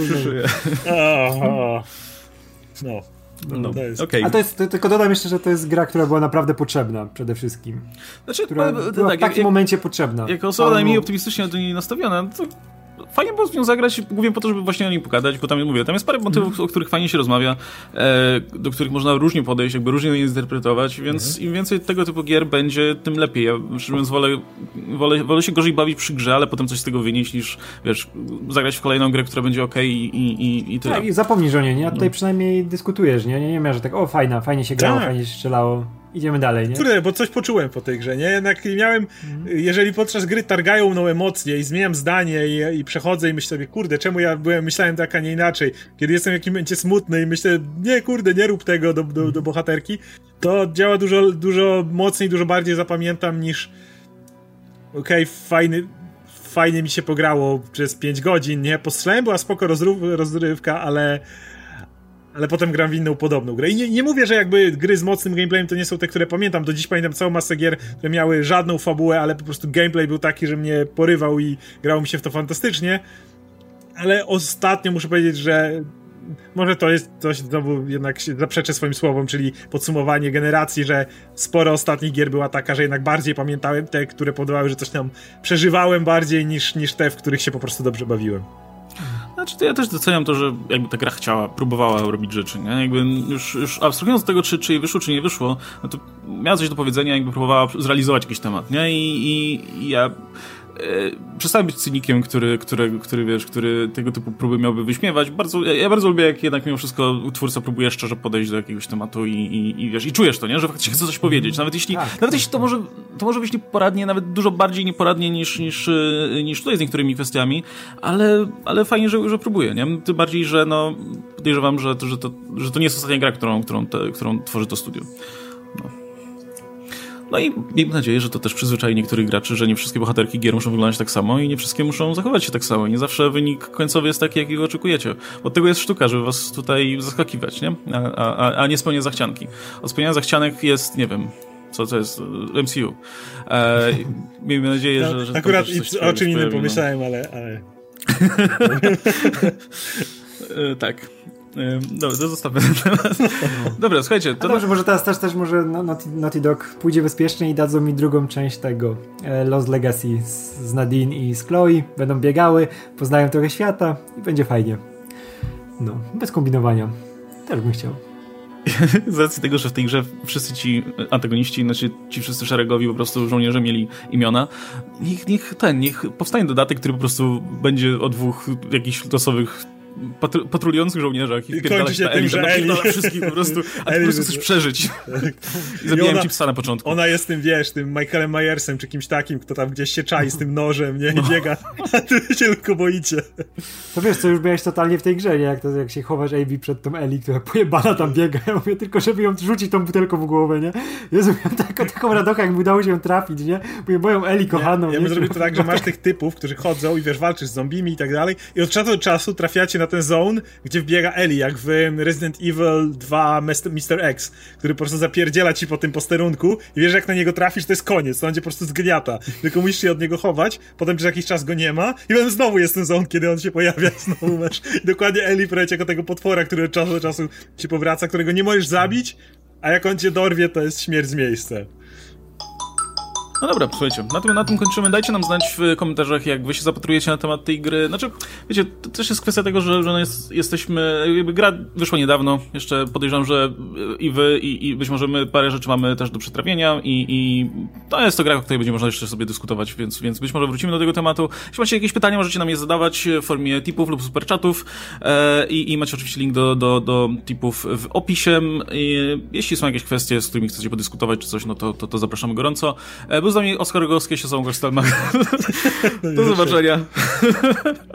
oh, oh. No. No, to jest. Okay. A to jest, to, tylko dodam jeszcze, że to jest gra, która była naprawdę potrzebna przede wszystkim. Znaczy, która no, była tak, w takim jak, momencie potrzebna. Jako osoba najmniej optymistycznie do niej nastawiona, to fajnie było z nią zagrać, głównie po to, żeby właśnie o niej pogadać, bo tam, mówię, tam jest parę motywów, mm. o których fajnie się rozmawia, e, do których można różnie podejść, jakby różnie je zinterpretować, więc mm. im więcej tego typu gier będzie, tym lepiej. Ja szczerze mówiąc wolę, wolę, wolę się gorzej bawić przy grze, ale potem coś z tego wynieść, niż, wiesz, zagrać w kolejną grę, która będzie okej okay i, i, i tyle. Tak, i zapomnisz o niej, nie? A tutaj no. przynajmniej dyskutujesz, nie? Nie, nie ma, że tak, o fajna, fajnie się grało, tak. fajnie się strzelało. Idziemy dalej, nie? Kurde, bo coś poczułem po tej grze, nie? Jednak miałem, mm. jeżeli podczas gry targają mną emocje i zmieniam zdanie i, i przechodzę i myślę sobie, kurde, czemu ja byłem, myślałem tak, a nie inaczej. Kiedy jestem w jakimś momencie smutny i myślę, nie, kurde, nie rób tego do, do, do bohaterki, to działa dużo, dużo mocniej, dużo bardziej zapamiętam niż okej, okay, fajny, fajnie mi się pograło przez pięć godzin, nie? Postrzelałem, była spoko rozrów, rozrywka, ale ale potem gram w inną podobną grę. I nie, nie mówię, że jakby gry z mocnym gameplayem to nie są te, które pamiętam. Do dziś pamiętam całą masę gier, które miały żadną fabułę, ale po prostu gameplay był taki, że mnie porywał i grało mi się w to fantastycznie. Ale ostatnio muszę powiedzieć, że może to jest coś, znowu jednak się zaprzeczę swoim słowom, czyli podsumowanie generacji, że sporo ostatnich gier była taka, że jednak bardziej pamiętałem te, które powodowały, że coś tam przeżywałem bardziej niż, niż te, w których się po prostu dobrze bawiłem. Znaczy, to ja też doceniam to, że jakby ta gra chciała, próbowała robić rzeczy, nie? Jakby już, już abstrahując od tego, czy, czy jej wyszło, czy nie wyszło, no to miała coś do powiedzenia, jakby próbowała zrealizować jakiś temat, nie? I, i, i ja e, przestałem być cynikiem, który, który, który, wiesz, który tego typu próby miałby wyśmiewać. Bardzo, ja, ja bardzo lubię, jak jednak mimo wszystko twórca próbuje szczerze podejść do jakiegoś tematu i, i, i wiesz, i czujesz to, nie? Że faktycznie chce coś powiedzieć. Nawet jeśli, tak, nawet jeśli to może, to może być nieporadnie, nawet dużo bardziej nieporadnie niż, niż, niż tutaj z niektórymi kwestiami, ale, ale fajnie, że, że próbuje, nie? Tym bardziej, że no, podejrzewam, że to, że to, że to nie jest ostatnia gra, którą, którą, te, którą tworzy to studio. No. No i miejmy nadzieję, że to też przyzwyczai niektórych graczy, że nie wszystkie bohaterki gier muszą wyglądać tak samo i nie wszystkie muszą zachować się tak samo. Nie zawsze wynik końcowy jest taki, jakiego oczekujecie. Od tego jest sztuka, żeby was tutaj zaskakiwać, nie? A, a, a nie spełniać zachcianki. Od spełniania zachcianek jest, nie wiem, co to jest M C U. E, miejmy nadzieję, no, że, że... Akurat i o czym innym pomyślałem, no. ale... ale... e, tak. Dobra, to zostawmy ten temat. Dobra, słuchajcie. To... Dobrze, może teraz też, też może Naughty, Naughty Dog pójdzie bezpiecznie i dadzą mi drugą część tego Lost Legacy z, z Nadine i z Chloe. Będą biegały, poznają trochę świata i będzie fajnie. No, bez kombinowania. Też bym chciał. z racji tego, że w tej grze wszyscy ci antagoniści, znaczy ci wszyscy szeregowi po prostu żołnierze mieli imiona, niech, niech ten, niech powstanie dodatek, który po prostu będzie o dwóch jakichś losowych Patru- patrolujących żołnierzach i kończy się tym, że Eli wszystkich po prostu, a ty po prostu chcesz przeżyć. I zabijałem ci psa na początku. Ona jest tym, wiesz, tym Michaelem Myersem czy kimś takim, kto tam gdzieś się czai z tym nożem, nie? I biega, a ty się tylko boicie. To wiesz, co już miałeś totalnie w tej grze, nie? Jak, to, jak się chowasz Abby przed tą Eli, która pojebana tam biega. Ja mówię tylko, żeby ją rzucić tą butelką w głowę, nie? Jezu, miałem taką, taką radochę, jak mi udało się ją trafić, nie? Mówię, moją Eli kochaną. Ja, ja bym zrobił to tak, że masz tych typów, którzy chodzą i wiesz, walczysz z zombimi i tak dalej i od czasu do czasu trafiacie na ten zone, gdzie wbiega Eli, jak w Resident Evil dwa mister X, który po prostu zapierdziela ci po tym posterunku i wiesz, jak na niego trafisz, to jest koniec, to on cię po prostu zgniata. Tylko musisz się od niego chować, potem przez jakiś czas go nie ma i potem znowu jest ten zone, kiedy on się pojawia, znowu masz. I dokładnie Eli prowadzi jako tego potwora, który od czasu do czasu ci powraca, którego nie możesz zabić, a jak on cię dorwie, to jest śmierć z miejsca. No dobra, słuchajcie, na tym, na tym kończymy. Dajcie nam znać w komentarzach, jak wy się zapatrujecie na temat tej gry. Znaczy, wiecie, to też jest kwestia tego, że, że no jest, jesteśmy... Jakby gra wyszła niedawno. Jeszcze podejrzewam, że i wy, i, i być może my parę rzeczy mamy też do przetrawienia i, i to jest to gra, o której będzie można jeszcze sobie dyskutować, więc, więc być może wrócimy do tego tematu. Jeśli macie jakieś pytania, możecie nam je zadawać w formie tipów lub superchatów e, i, i macie oczywiście link do, do, do tipów w opisie. I jeśli są jakieś kwestie, z którymi chcecie podyskutować czy coś, no to, to, to zapraszamy gorąco. E, Był z nami Oskar Rogowski, ja się sam Gorstelmach. Do zobaczenia.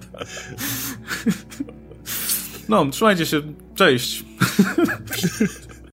No, trzymajcie się. Cześć.